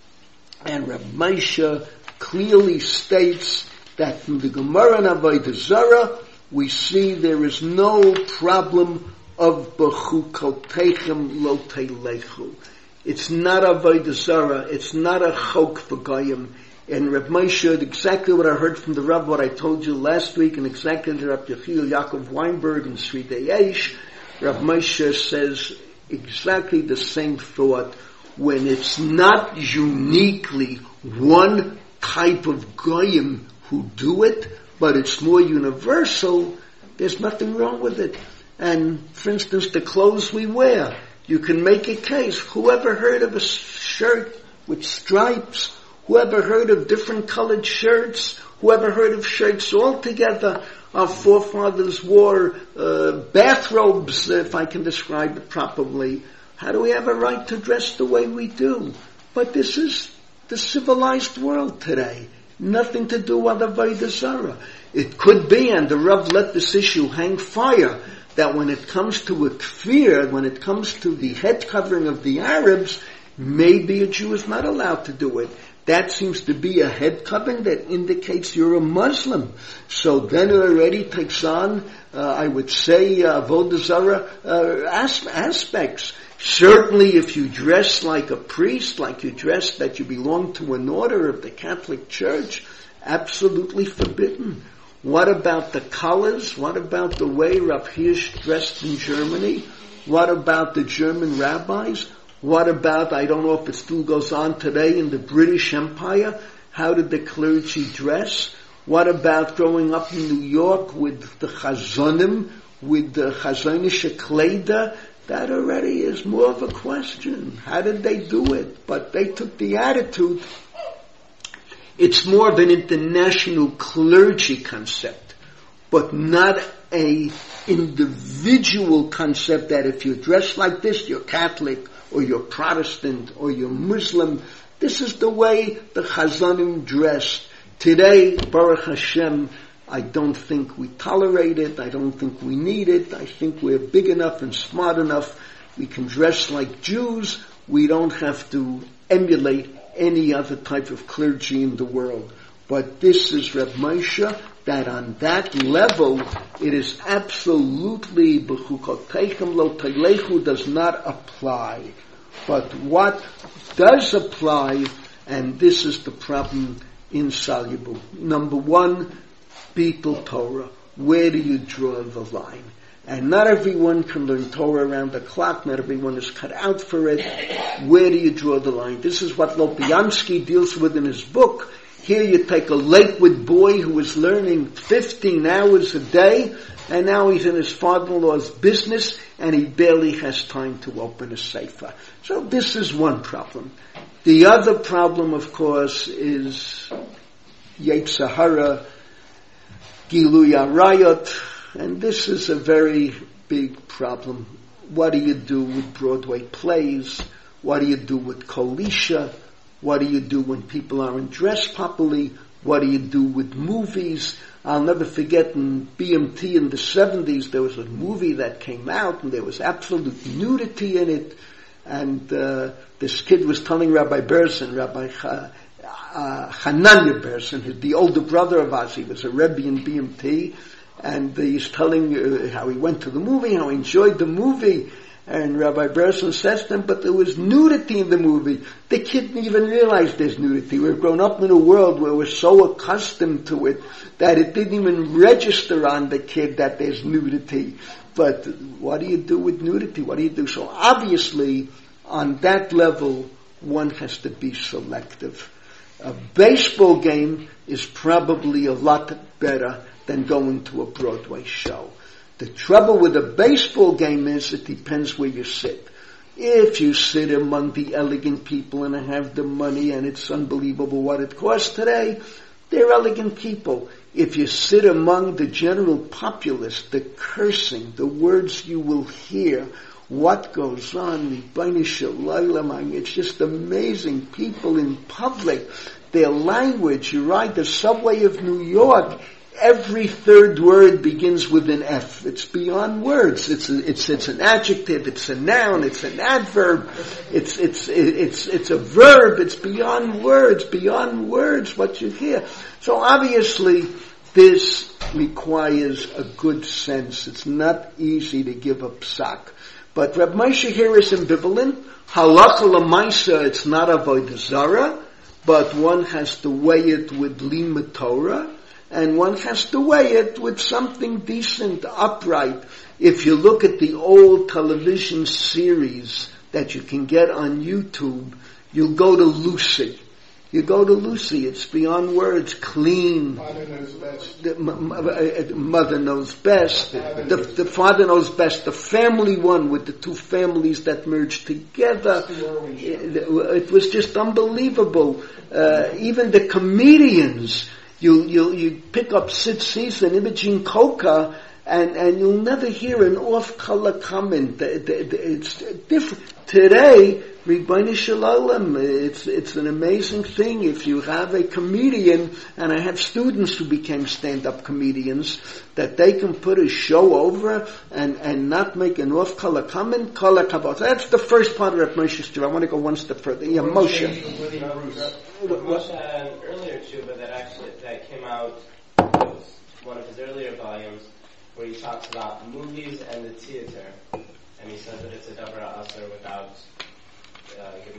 and Reb Moshe clearly states that from the Gemara and Avodah Zarah, we see there is no problem of b'chukotechem lo teilechu. It's not Avodah Zarah. It's not a chok for goyim. And Reb Moshe, exactly what I heard from the Rav, what I told you last week, and exactly the Rabbi Yechiel Yaakov Weinberg and Shridei Eish, Reb Moshe says exactly the same thought. When it's not uniquely one type of goyim who do it, but it's more universal, there's nothing wrong with it. And, for instance, the clothes we wear, you can make a case. Whoever heard of a shirt with stripes? Whoever heard of different colored shirts? Whoever heard of shirts all together? Our forefathers wore uh, bathrobes, if I can describe it properly. How do we have a right to dress the way we do? But this is the civilized world today. Nothing to do with Avodah Zarah. It could be, and the Rav let this issue hang fire, that when it comes to a kfir, when it comes to the head covering of the Arabs, maybe a Jew is not allowed to do it. That seems to be a head covering that indicates you're a Muslim. So then it already takes on, uh, I would say, uh, Avodah Zarah uh, as- aspects. Certainly if you dress like a priest, like you dress that you belong to an order of the Catholic Church, absolutely forbidden. What about the collars? What about the way Rav Hirsch dressed in Germany? What about the German rabbis? What about, I don't know if it still goes on today in the British Empire, how did the clergy dress? What about growing up in New York with the Chazonim, with the Chazonische Kleider? That already is more of a question. How did they do it? But they took the attitude, it's more of an international clergy concept, but not a individual concept that if you dress like this, you're Catholic, or you're Protestant, or you're Muslim. This is the way the Chazanim dressed. Today, Baruch Hashem, I don't think we tolerate it. I don't think we need it. I think we're big enough and smart enough. We can dress like Jews. We don't have to emulate any other type of clergy in the world. But this is Reb Moshe, that on that level, it is absolutely b'chukoteichem lo teilechu does not apply. But what does apply, and this is the problem, insoluble. Number one, Bittul Torah. Where do you draw the line? And not everyone can learn Torah around the clock. Not everyone is cut out for it. Where do you draw the line? This is what Lopiansky deals with in his book. Here you take a Lakewood boy who was learning fifteen hours a day, and now he's in his father-in-law's business, and he barely has time to open a sefer. So this is one problem. The other problem, of course, is Yetzer Hara, Gilui Arayot, and this is a very big problem. What do you do with Broadway plays? What do you do with Kol Isha? What do you do when people aren't dressed properly? What do you do with movies? I'll never forget in B M T in the seventies, there was a movie that came out and there was absolute nudity in it. And uh, this kid was telling Rabbi Berson, Rabbi Ch- uh, Hananya Berson, the older brother of ours, he was a Rebbe in B M T, and he's telling uh, how he went to the movie, how he enjoyed the movie. And Rabbi Berson says to him, but there was nudity in the movie. The kid didn't even realize there's nudity. We've grown up in a world where we're so accustomed to it that it didn't even register on the kid that there's nudity. But what do you do with nudity? What do you do? So obviously, on that level, one has to be selective. A baseball game is probably a lot better than going to a Broadway show. The trouble with a baseball game is it depends where you sit. If you sit among the elegant people and have the money and it's unbelievable what it costs today, they're elegant people. If you sit among the general populace, the cursing, the words you will hear, what goes on, it's just amazing. People in public, their language, you ride the subway of New York, every third word begins with an F. It's beyond words. It's a, it's it's an adjective. It's a noun. It's an adverb. It's it's it's it's a verb. It's beyond words. Beyond words. What you hear. So obviously, this requires a good sense. It's not easy to give up psak. But Reb Moshe here is ambivalent. Halacha l'maisa. It's not avodah zarah, but one has to weigh it with limud Torah. And one has to weigh it with something decent, upright. If you look at the old television series that you can get on YouTube, you'll go to Lucy. You go to Lucy, it's beyond words, clean. Mother knows best. The, m- mother knows best. The, the father knows best. The family one with the two families that merged together. It, it was just unbelievable. Uh, even the comedians, You, you, you pick up Sid Caesar and Imogene Coca, And, and you'll never hear an off-color comment. It's different. Today, Ribbono Shel Olam, it's, it's an amazing thing. If you have a comedian, and I have students who became stand-up comedians, that they can put a show over and, and not make an off-color comment, kol hakavod. That's the first part of Reb Moshe's story. I want to go one step further. Yeah, Moshe. Moshe had an earlier tshuva that actually, that came out, it was one of his earlier volumes, where he talks about movies and the theater, and he says that it's a davar asur without uh, giving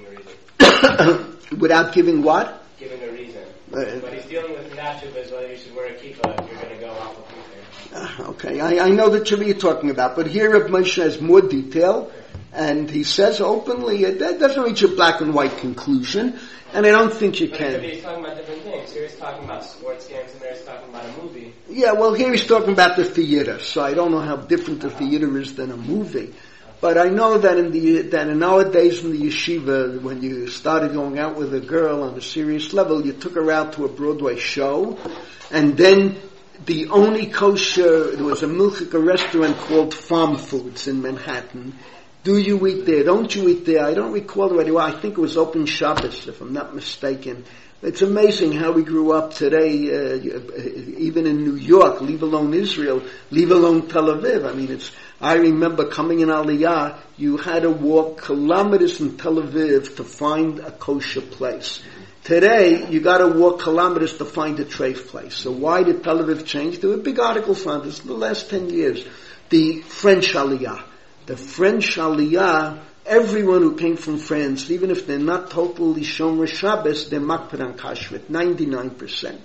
a reason. Without giving what? Giving a reason. Uh, but he's dealing with Nashuv as whether you should wear a kippah if you're going to go off of kippah. Uh, okay, I, I know the tshuva you're talking about, but here Reb Moshe has more detail, and he says openly, it, that doesn't reach a black and white conclusion, and I don't think you but can. He's talking about different things. Here he's talking about sports games, and there he's talking about a movie. Yeah, well, here he's talking about the theater, so I don't know how different the theater is than a movie. But I know that in the that in nowadays in the yeshiva, when you started going out with a girl on a serious level, you took her out to a Broadway show, and then the only kosher, there was a milchika restaurant called Farm Foods in Manhattan. Do you eat there? Don't you eat there? I don't recall already. Well, I think it was open Shabbos, if I'm not mistaken. It's amazing how we grew up today, uh, even in New York, leave alone Israel, leave alone Tel Aviv. I mean, it's, I remember coming in Aliyah, you had to walk kilometers in Tel Aviv to find a kosher place. Today, you gotta walk kilometers to find a treif place. So why did Tel Aviv change? There were big articles on this in the last ten years. The French Aliyah. The French Aliyah, everyone who came from France, even if they're not totally Shomer Shabbos, they're makpid on kashrut, ninety-nine percent.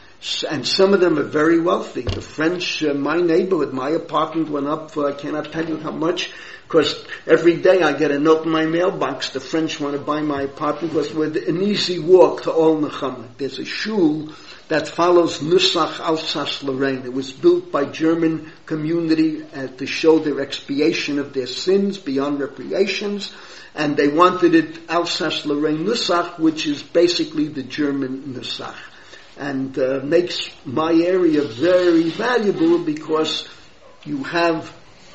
And some of them are very wealthy. The French, uh, my neighborhood, my apartment went up for, I cannot tell you how much, because every day I get a note in my mailbox, the French want to buy my apartment, because we're an easy walk to Ol Nechama. There's a shul that follows Nusach Alsace-Lorraine. It was built by German community uh, to show their expiation of their sins beyond reparations, and they wanted it Alsace-Lorraine Nusach, which is basically the German Nusach, and uh, makes my area very valuable because you have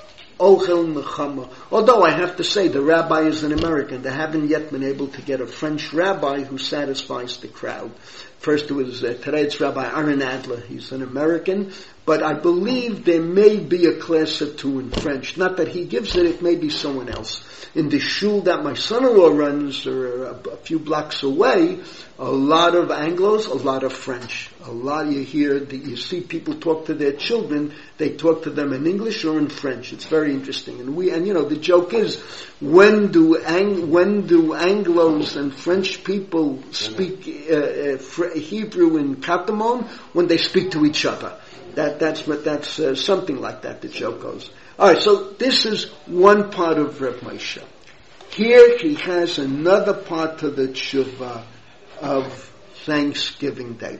Ochel Nechama. Although I have to say the rabbi is an American. They haven't yet been able to get a French rabbi who satisfies the crowd. First it was, uh, today it's Rabbi Aaron Adler. He's an American. But I believe there may be a class or two in French. Not that he gives it, it may be someone else. In the shul that my son-in-law runs, or a, a few blocks away, a lot of Anglos, a lot of French. A lot you hear, the, you see people talk to their children, they talk to them in English or in French. It's very interesting. And we, and you know, the joke is, when do Ang, when do Anglos and French people speak uh, uh, Hebrew in Katamon? When they speak to each other. That, that's what, that's uh, something like that, the joke goes. Alright, so this is one part of Reb Moshe. Here he has another part to the tshuva of Thanksgiving Day.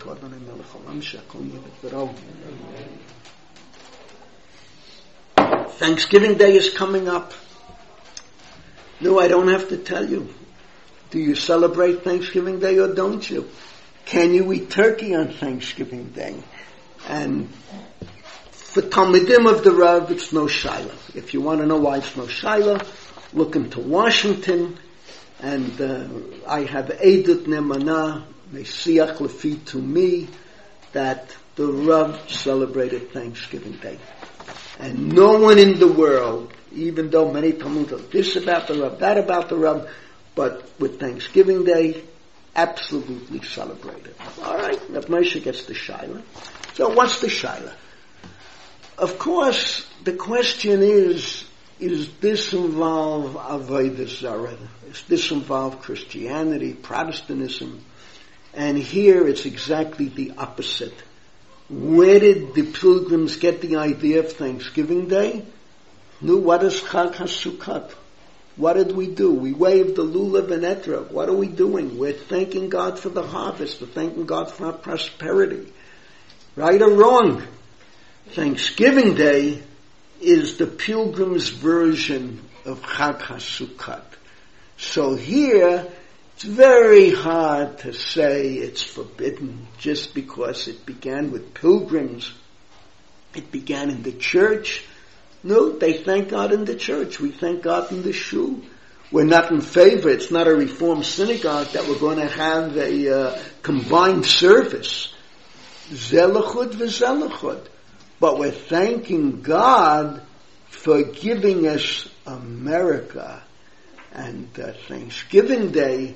Thanksgiving Day is coming up. No, I don't have to tell you. Do you celebrate Thanksgiving Day or don't you? Can you eat turkey on Thanksgiving Day? And for Talmidim of the Rav, it's no shaila. If you want to know why it's no shaila, look into Washington, and uh, I have Edut Nemana, Mesiach Lefi to me, that the Rav celebrated Thanksgiving Day. And no one in the world, even though many Talmud are this about the Rav, that about the Rav, but with Thanksgiving Day, absolutely celebrated. Alright, Reb Moshe gets the shaila. So what's the shaila? Of course, the question is, is this involve Avodah Zarah? Does this involve Christianity, Protestantism? And here it's exactly the opposite. Where did the pilgrims get the idea of Thanksgiving Day? No, what is Chag HaSukkot? What did we do? We waved the lulav and etrog. What are we doing? We're thanking God for the harvest. We're thanking God for our prosperity. Right or wrong? Thanksgiving Day is the pilgrim's version of Chag HaSukkot. So here, it's very hard to say it's forbidden just because it began with pilgrims It began in the church. No, they thank God in the church. We thank God in the shul. We're not in favor. It's not a Reform synagogue that we're going to have a uh, combined service. Zelachud v'zelachud. But we're thanking God for giving us America. And uh, Thanksgiving Day,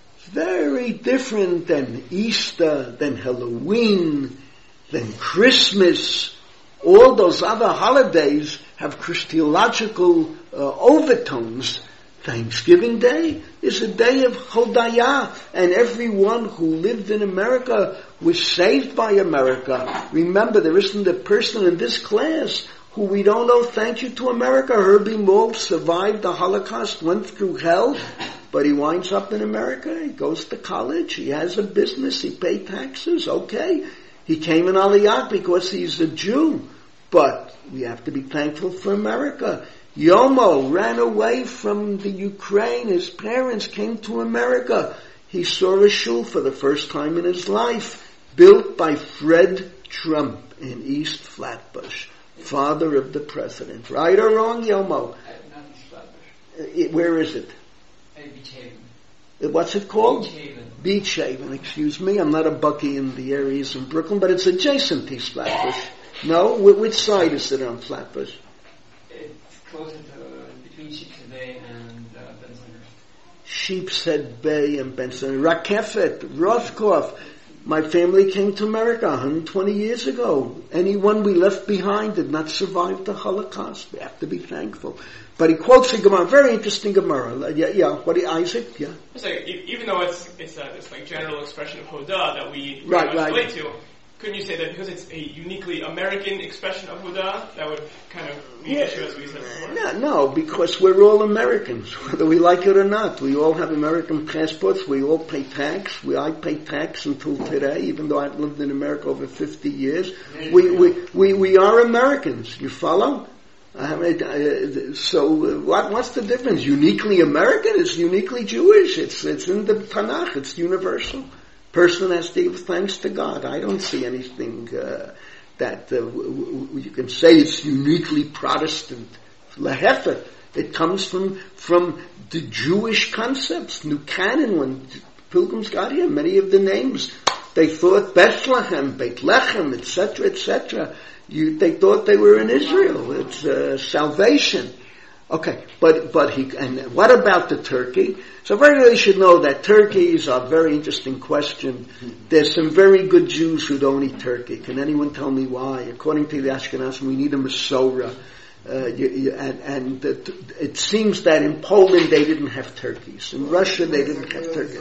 very different than Easter, than Halloween, than Christmas. All those other holidays have Christological uh, overtones. Thanksgiving Day is a day of Hodayah, and everyone who lived in America was saved by America. Remember, there isn't a person in this class who we don't owe thank you to America. Herbie Moore survived the Holocaust, went through hell, but he winds up in America. He goes to college. He has a business. He paid taxes. Okay. He came in Aliyah because he's a Jew. But we have to be thankful for America. Yomo ran away from the Ukraine. His parents came to America. He saw a shul for the first time in his life, built by Fred Trump in East Flatbush, father of the president. Right or wrong, Yomo? Not East Flatbush. Uh, where is it? Beach Haven. Uh, What's it called? Beach Haven. Beach Haven, excuse me. I'm not a bucky in the areas in Brooklyn, but it's adjacent to East Flatbush. No? Wh- which side is it on Flatbush? It's closer to between Sheepshead Bay and uh, Bensonhurst. Sheepshead Bay and Benson. Rakefet, Roscoff. My family came to America one hundred twenty years ago. Anyone we left behind did not survive the Holocaust. We have to be thankful. But he quotes a Gemara, very interesting Gemara. Yeah, yeah. What do you, Isaac? Yeah. It's like, even though it's it's a, this like general expression of Hodah that we right, much right. relate to, couldn't you say that because it's a uniquely American expression of Hodah, that would kind of be Yeah. an issue as we said before? No, no, because we're all Americans, whether we like it or not. We all have American passports. We all pay tax. We, I pay tax until today, even though I've lived in America over fifty years. We, we, we, we are Americans. You follow? I mean, uh, so uh, what, what's the difference? Uniquely American? It's uniquely Jewish. It's, it's in the Tanakh. It's universal. Person has to give thanks to God. I don't see anything uh, that uh, w- w- you can say it's uniquely Protestant. Lehefer. It comes from from the Jewish concepts. New Canon, when pilgrims got here, many of the names, they thought Bethlehem, Bethlehem, et cetera, et cetera. You, they thought they were in Israel. It's uh, salvation. Okay, but but he and what about the turkey? So everybody should know that turkey is a very interesting question. There's some very good Jews who don't eat turkey. Can anyone tell me why? According to the Ashkenazim, we need a Masorah. Uh, you, you, and and the, it seems that in Poland they didn't have turkeys. In Russia they didn't have turkeys.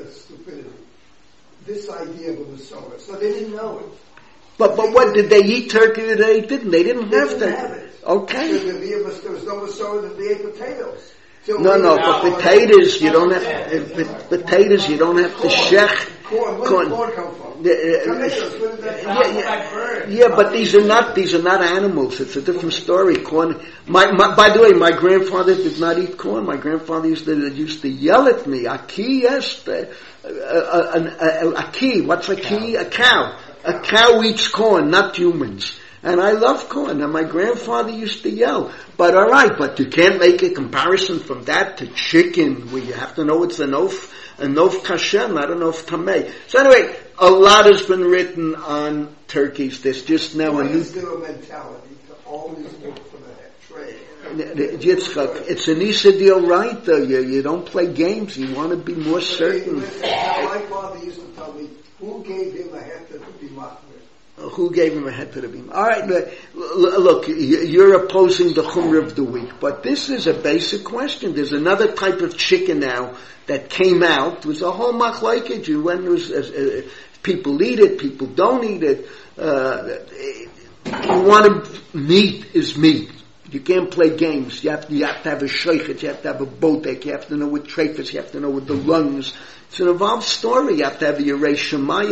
This idea of a Masorah, so they didn't know it. But but what did they eat turkey or they didn't? They didn't They have didn't turkey. have it. Okay. There, there was no Masorah that they ate potatoes. Till No, no, we- but potatoes you don't have. Uh, potatoes you don't have to shech. Corn, where Corn. did corn come from? Uh, uh, Tomatoes, where did that come Yeah, from? yeah, yeah, but these are not these are not animals. It's a different story. Corn. My, my by the way, my grandfather did not eat corn. My grandfather used to used to yell at me. Aki, yes, the, uh, a, a, a key. What's a key? A cow. A cow eats corn, not humans. And I love corn. And my grandfather used to yell. But all right, but you can't make a comparison from that to chicken, where you have to know it's an oaf. A nof kasher, not a nof tameh. So anyway, a lot has been written on turkeys. There's just now Why a new... is there a mentality to always look for the trade? Yitzchak, it's an Issa deal, right? Though you you don't play games. You want to be more certain. Listen, my father used to tell me, who gave him a head to be machmir? Who gave him a head to the beam? All right, look, look, you're opposing the Chumrah of the week, but this is a basic question. There's another type of chicken now that came out. It was a whole machlokes. You when it was uh, uh, people eat it, people don't eat it. Uh, you want to meat is meat. You can't play games. You have to, you have to have a sheichet, you have to have a bodek, you have to know what treifas, you have to know what the lungs. It's an involved story. You have to have your Reish Shemayim.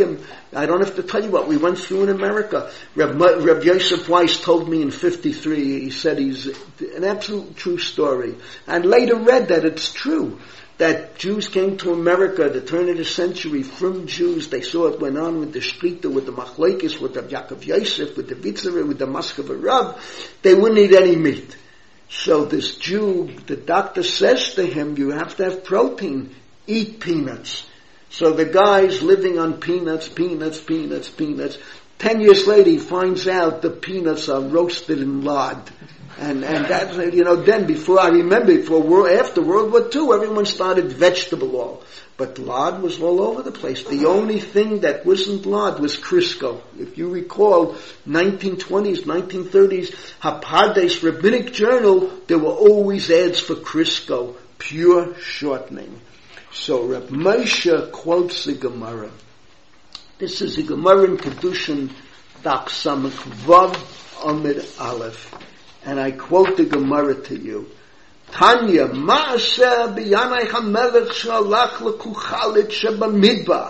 I don't have to tell you what we went through in America. Reb, Reb Yosef Weiss told me in fifty-three, he said he's an absolute true story. And later read that it's true. That Jews came to America at the turn of the century from Jews. They saw it went on with the Shlita, with the Machlekes, with the Yaakov Yosef, with the Vitzera, with the Moskova Rav. They wouldn't eat any meat. So this Jew, the doctor says to him, you have to have protein. Eat peanuts. So the guy's living on peanuts, peanuts, peanuts, peanuts. Ten years later he finds out the peanuts are roasted in lard. And, and that, you know, then before, I remember, before, world, after World War Two, everyone started vegetable oil. But lard was all over the place. The only thing that wasn't lard was Crisco. If you recall, nineteen twenties, nineteen thirties, Hapardes Rabbinic Journal, there were always ads for Crisco, pure shortening. So Reb Moshe quotes the Gemara. This is the Gemara in Kedushin, Daf Samach Vav Amid Aleph. And I quote the Gemara to you. Tanya, Ma'aseh b'yanai hamelech shalach lekuchalit shebamidbar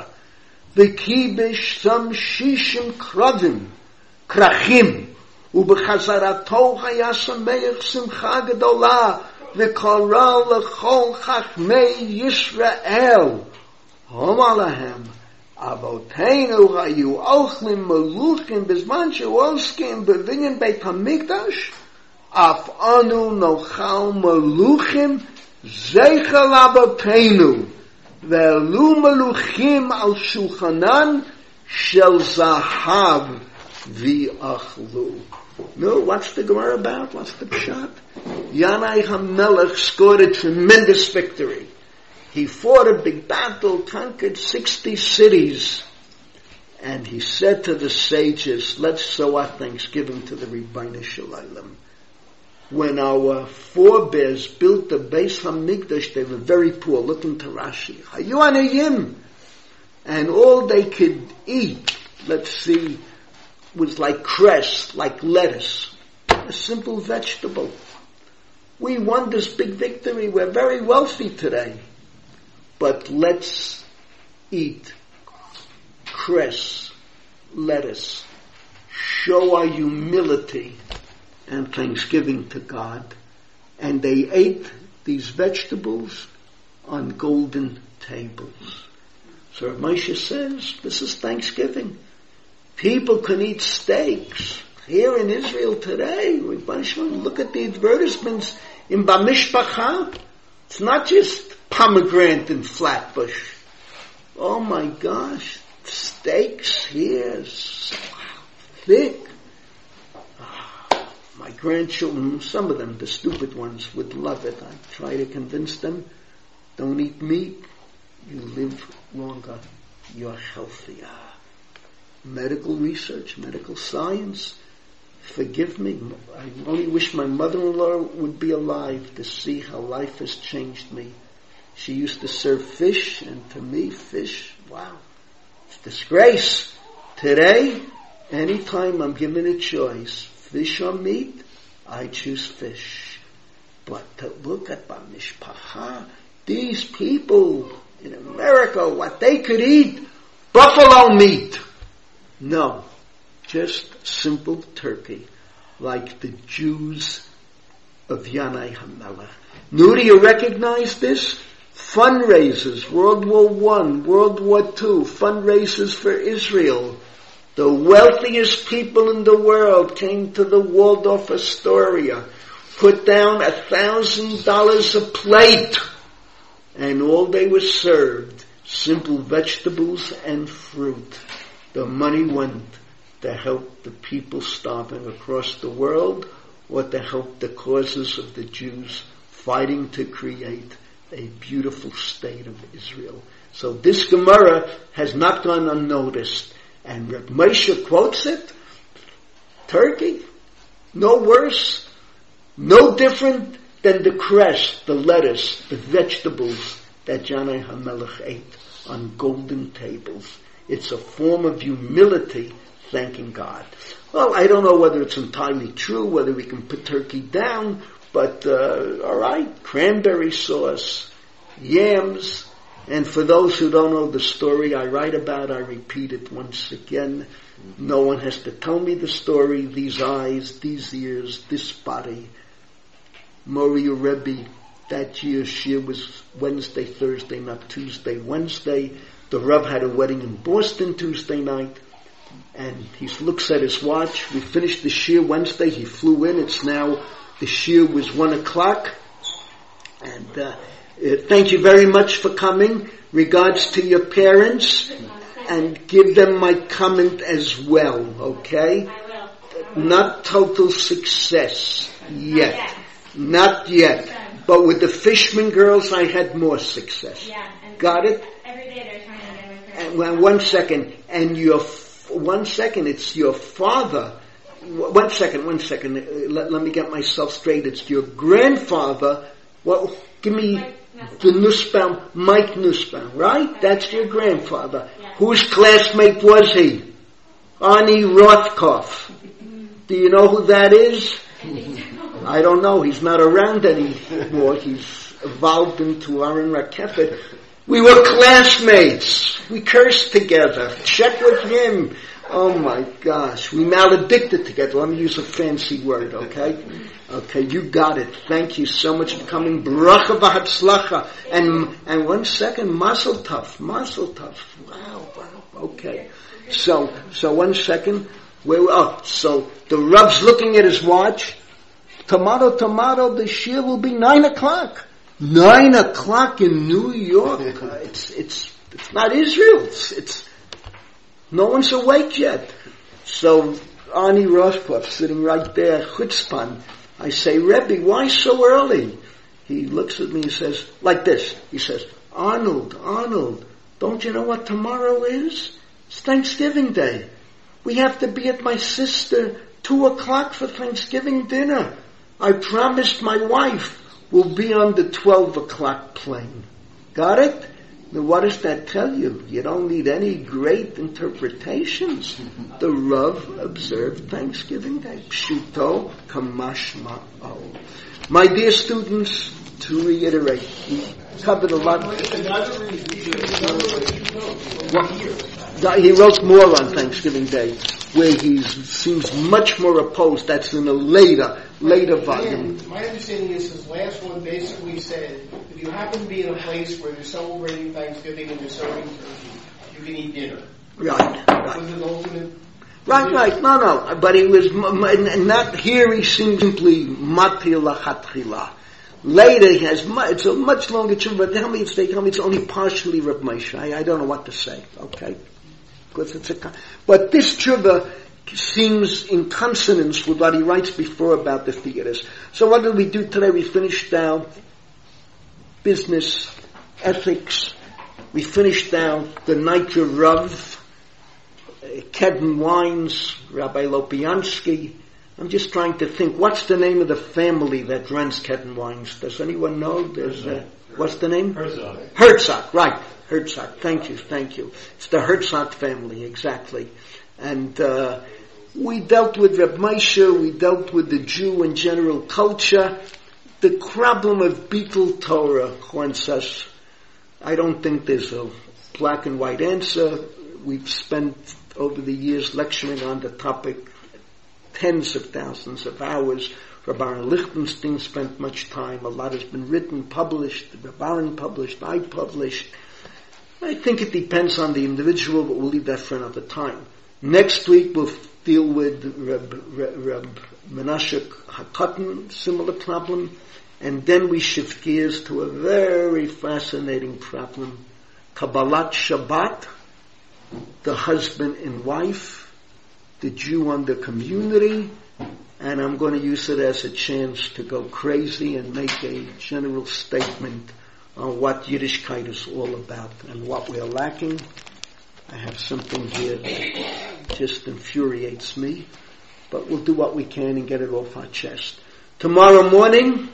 v'kibish sam shishim kravim, krachim, u'b'chazarato hayasameich simcha gedola v'kora lechol chachmei Yisrael. Homa lahem, avoteinu hayu ochlim meluchim b'zman she'oskim b'vinyan Beit HaMikdash Af anu nochal meluchim zeichel aboteinu ve'elu meluchim al shulchanan shel zahav v'achlu. No, what's the Gemara about? What's the pshat? Yanai HaMelech scored a tremendous victory. He fought a big battle, conquered sixty cities, and he said to the sages, let's sow our thanksgiving to the Ribbono Shel Olam. When our forebears built the Beis HaMikdash, they were very poor. Look into Rashi. Hayu anayim. And all they could eat, let's see, was like cress, like lettuce. A simple vegetable. We won this big victory. We're very wealthy today. But let's eat cress, lettuce. Show our humility and thanksgiving to God. And they ate these vegetables on golden tables. So Moshe says, this is Thanksgiving. People can eat steaks. Here in Israel today, look at the advertisements in Bamishpacha. It's not just pomegranate and flatbush. Oh my gosh, steaks here, so thick. My grandchildren, some of them, the stupid ones, would love it. I try to convince them, don't eat meat, you live longer, you're healthier. Medical research, medical science, forgive me, I only wish my mother-in-law would be alive to see how life has changed me. She used to serve fish, and to me, fish, wow, it's a disgrace. Today, anytime I'm given a choice, fish or meat, I choose fish. But to look at Bamishpacha, these people in America, what they could eat, buffalo meat. No, just simple turkey, like the Jews of Yanai HaMelech. Now, do you recognize this? Fundraisers, World War One, World War Two, fundraisers for Israel. The wealthiest people in the world came to the Waldorf Astoria, put down a thousand dollars a plate, and all they were served, simple vegetables and fruit. The money went to help the people starving across the world, or to help the causes of the Jews fighting to create a beautiful state of Israel. So this Gemara has not gone unnoticed. And Reb Moshe quotes it. Turkey, no worse, no different than the cress, the lettuce, the vegetables that Yanai HaMelech ate on golden tables. It's a form of humility, thanking God. Well, I don't know whether it's entirely true, whether we can put turkey down, but uh, all right, cranberry sauce, yams, And for those who don't know the story I write about, I repeat it once again. No one has to tell me the story. These eyes, these ears, this body. Moriah Rebbe, that year's shir was Wednesday, Thursday, not Tuesday, Wednesday. The Rav had a wedding in Boston Tuesday night. And he looks at his watch. We finished the shir Wednesday. He flew in. It's now, the shir was one o'clock. And uh, uh, thank you very much for coming. Regards to your parents. And give them my comment as well, okay? I will. Not total success yet. Not yet. But with the Fishman girls, I had more success. Yeah. And Got it? Every day they're trying to get my parents. And, well, one second. And your, one second, it's your father. One second, one second. Uh, Let, let me get myself straight. It's your grandfather. Well, give me the Nussbaum, Mike Nussbaum, right? That's your grandfather. Yeah. Whose classmate was he? Arnie Rothkopf. Do you know who that is? I don't know. He's not around anymore. He's evolved into Aaron Rakefet. We were classmates. We cursed together. Check with him. Oh my gosh. We maledicted together. Let me use a fancy word, okay? Okay, you got it. Thank you so much for coming. Bracha v'hatzlacha. And, and one second, mazel tov. Mazel tov. Wow, wow. Okay. So, so one second. Where, oh, so the Rav's looking at his watch. Tomato, tomato, the shir will be nine o'clock. Nine o'clock in New York. It's, it's, it's not Israel. It's, it's, no one's awake yet. So, Arnie Rothkopf sitting right there, chutzpan. I say, Rebbe, why so early? He looks at me and says, like this. He says, Arnold, Arnold, don't you know what tomorrow is? It's Thanksgiving Day. We have to be at my sister two o'clock for Thanksgiving dinner. I promised my wife we'll be on the twelve o'clock plane. Got it? Now what does that tell you? You don't need any great interpretations. The Rav observed Thanksgiving Day. Pshuto kamashma'o. My dear students, to reiterate, we covered a lot. Well, he wrote more on Thanksgiving Day, where he seems much more opposed. That's in a later, later volume. My understanding is his last one basically said, if you happen to be in a place where they're celebrating Thanksgiving and they're serving turkey, you can eat dinner. Right, right. Was it ultimate? Right, right. No, no. But he was not here. He seemed simply mati lachatchila. Later, he has mu- it's a much longer term. But tell me, it's, they tell me it's only partially Reb Moshe. I, I don't know what to say. Okay, because it's a. But this tshuva seems in consonance with what he writes before about the theaters. So what did we do today? We finished now business, ethics. We finished now the Nitra Rav, uh, Kedem Wines, Rabbi Lopiansky. I'm just trying to think, what's the name of the family that runs Kedem Wines? Does anyone know? There's uh, what's the name? Herzog. Herzog, right. Herzog. Thank you, thank you. It's the Herzog family, exactly. And uh, we dealt with Reb Moshe, we dealt with the Jew and general culture. The problem of Beetle Torah, Juan says, I don't think there's a black and white answer. We've spent over the years lecturing on the topic tens of thousands of hours. Rabbi Aaron Lichtenstein spent much time. A lot has been written, published. Rabbi Aaron published. I published. I think it depends on the individual, but we'll leave that for another time. Next week we'll deal with Reb, Reb, Reb Menashe HaKatan, similar problem. And then we shift gears to a very fascinating problem. Kabbalat Shabbat, the husband and wife, the Jew and the community, and I'm going to use it as a chance to go crazy and make a general statement on what Yiddishkeit is all about and what we're lacking. I have something here that just infuriates me, but we'll do what we can and get it off our chest. Tomorrow morning,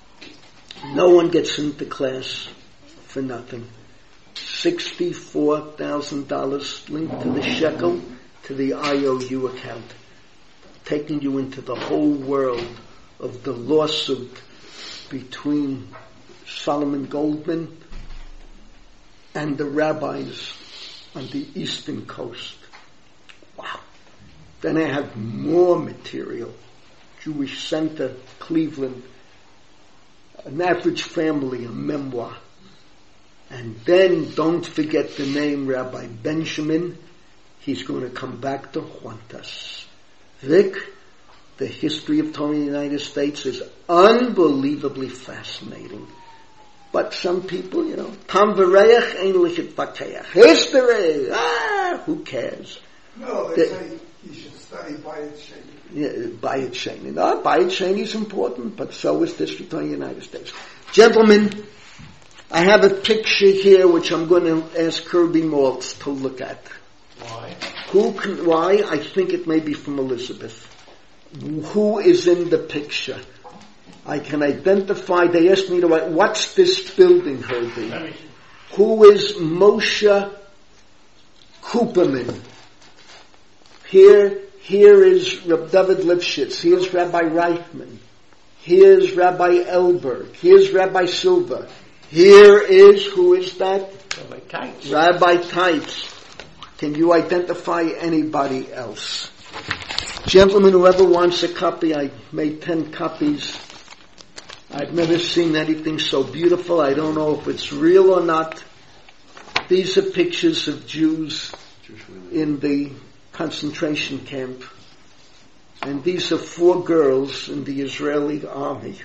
no one gets into class for nothing. sixty-four thousand dollars linked to the shekel to the I O U account, taking you into the whole world of the lawsuit between Solomon Goldman and the rabbis on the eastern coast. Wow. Then I have more material. Jewish Center, Cleveland, An Average Family, a memoir. And then don't forget the name Rabbi Benjamin. He's going to come back to haunt us. Vic, the history of Torah in the United States is unbelievably fascinating. But some people, you know, Tam v'reich ein lichit vakeach. History! Ah, who cares? No, they the, say you should study Bayit Sheni. Yeah, Bayit Sheni. No, Bayit Sheni is important, but so is history of Torah in the United States. Gentlemen, I have a picture here which I'm going to ask Kirby Maltz to look at. Why? Who can, why? I think it may be from Elizabeth. Who is in the picture? I can identify, they asked me to write, what's this building, Herbie? Who is Moshe Kuperman? Here, here is Reb David Lifshitz. Here's Rabbi Reichman. Here's Rabbi Elberg. Here's Rabbi Silva. Here is, who is that? Rabbi Tights. Rabbi Tights. Can you identify anybody else? Gentlemen, whoever wants a copy, I made ten copies. I've never seen anything so beautiful. I don't know if it's real or not. These are pictures of Jews in the concentration camp. And these are four girls in the Israeli army.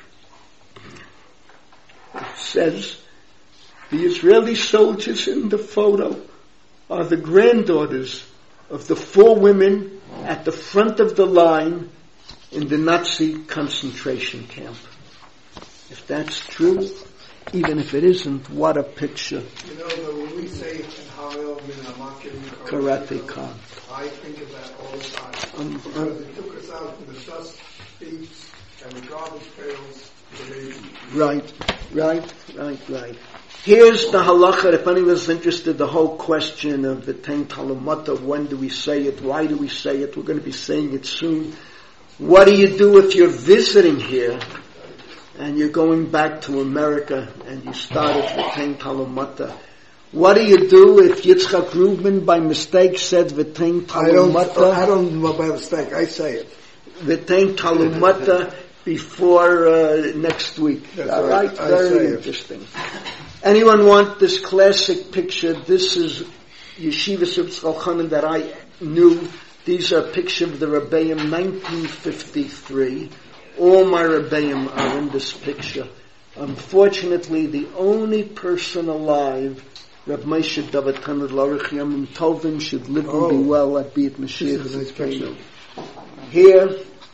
It says, the Israeli soldiers in the photo are the granddaughters of the four women at the front of the line in the Nazi concentration camp. If that's true, even if it isn't, what a picture. You know, when we say Harel min hamakim Karate Khan. I think of that all the time. Um, because um, it took us out in the dust heaps and the garbage pails. Right, right, right, right. Here's the halacha, if anyone's interested, the whole question of the Ten Talmud, when do we say it, why do we say it, we're going to be saying it soon. What do you do if you're visiting here and you're going back to America and you started the Ten Talmud? What do you do if Yitzchak Rubin by mistake said V'tein Talmud? I don't, I don't know by mistake, I say it. V'tein Talmud before uh, next week. That's all right. right, I very interesting. Anyone want this classic picture? This is Yeshivas of Tzolchanan that I knew. These are pictures of the Rebbeim, nineteen fifty-three. All my Rebbeim are in this picture. Unfortunately, the only person alive, Reb Moshe David Tanad L'Orich Yamim Tovim, should live oh. and be well at Beit Mashiach. This is a nice picture. Here,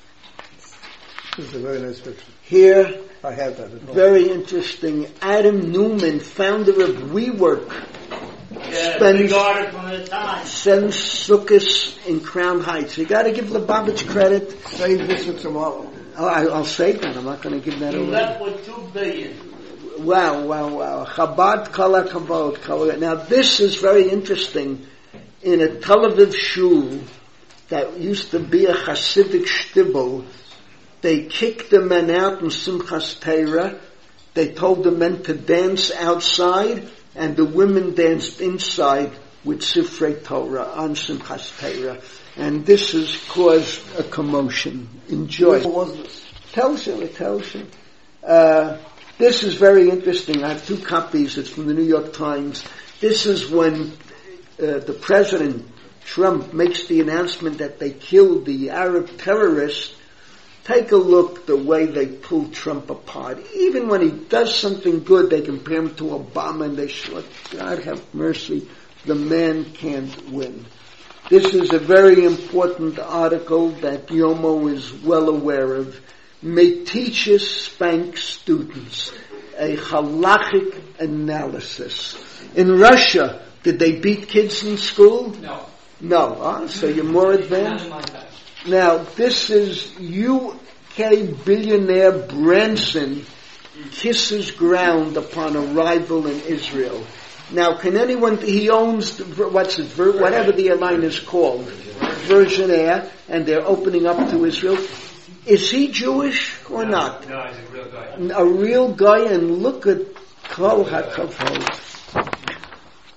This is a very nice picture. Here, I have that. Very interesting. Adam Newman, founder of WeWork, Yeah, spends big article in the Times. sends Sukkos in Crown Heights. You got to give Lubavitch credit. Save this for tomorrow. Oh, I, I'll save that. I'm not going to give that He away. left with two billion. Wow, wow, wow. Chabad Kala Kavod. Kala. Now this is very interesting. In a Tel Aviv shul that used to be a Hasidic shtibel, they kicked the men out in Simchas Torah. They told the men to dance outside, and the women danced inside with Sifrei Torah on Simchas Torah. And this has caused a commotion. Enjoy. What was this? Tells you, it tells you. Uh, this is very interesting. I have two copies. It's from the New York Times. This is when uh, the President, Trump, makes the announcement that they killed the Arab terrorist. Take a look the way they pull Trump apart. Even when he does something good, they compare him to Obama and they say, God have mercy, the man can't win. This is a very important article that Yomo is well aware of. Meteachus spank students. A halachic analysis. In Russia, did they beat kids in school? No. No. Huh? So you're more advanced? Now, this is U K billionaire Branson kisses ground upon arrival in Israel. Now, can anyone, he owns, what's it, whatever the airline is called, Virgin Air, and they're opening up to Israel. Is he Jewish or no, not? No, he's a real guy. A real guy, and look at Kol HaKavod.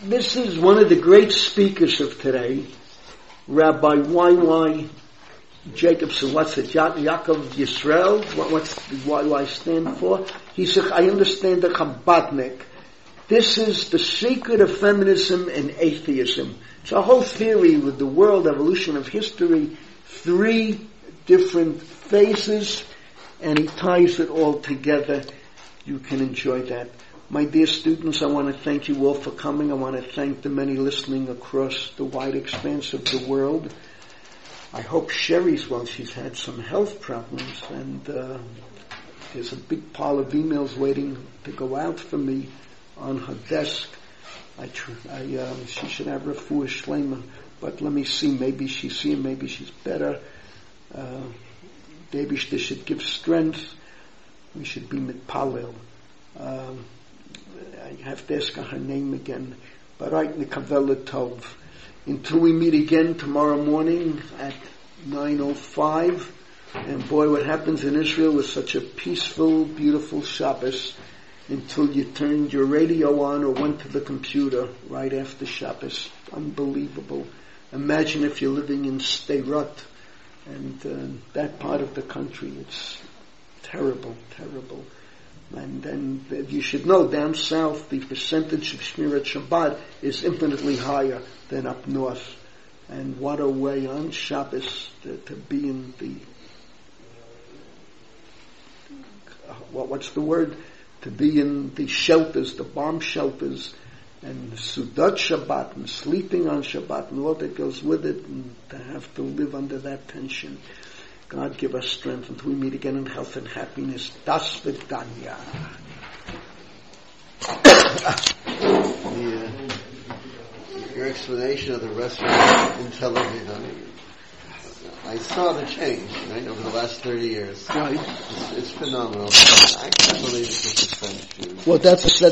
this is one of the great speakers of today, Rabbi Y Y Jacobson. What's it? Ya- Yaakov Yisrael? What, what's the Y Y stand for? He said, I understand the Chabadnik. This is the secret of feminism and atheism. It's a whole theory with the world, evolution of history, three different phases, and he ties it all together. You can enjoy that. My dear students, I want to thank you all for coming. I want to thank the many listening across the wide expanse of the world. I hope Sherry's well. She's had some health problems, and uh, there's a big pile of emails waiting to go out for me on her desk. I, tr- I um, she should have refuah shlema, but let me see. Maybe she's here. Maybe she's better. Uh, maybe she should give strength. We should be mitpalel. Um, I have to ask her her name again. But right, Nikavela Tov. Until we meet again tomorrow morning at nine oh five. And boy, what happens in Israel was such a peaceful, beautiful Shabbos until you turned your radio on or went to the computer right after Shabbos. Unbelievable. Imagine if you're living in Sderot and uh, that part of the country. It's terrible, terrible. And then you should know, down south, the percentage of Shmirat Shabbat is infinitely higher than up north. And what a way on Shabbos to, to be in the, uh, what, what's the word? To be in the shelters, the bomb shelters, and Sudat Shabbat, and sleeping on Shabbat, and all that goes with it, and to have to live under that tension. God give us strength until we meet again in health and happiness. Das Vidanya. Yeah. Your explanation of the restaurant in Tel Aviv, I saw the change, right, over the last thirty years. Right. It's, it's phenomenal. I can't believe it's just a French Jew. Well, that's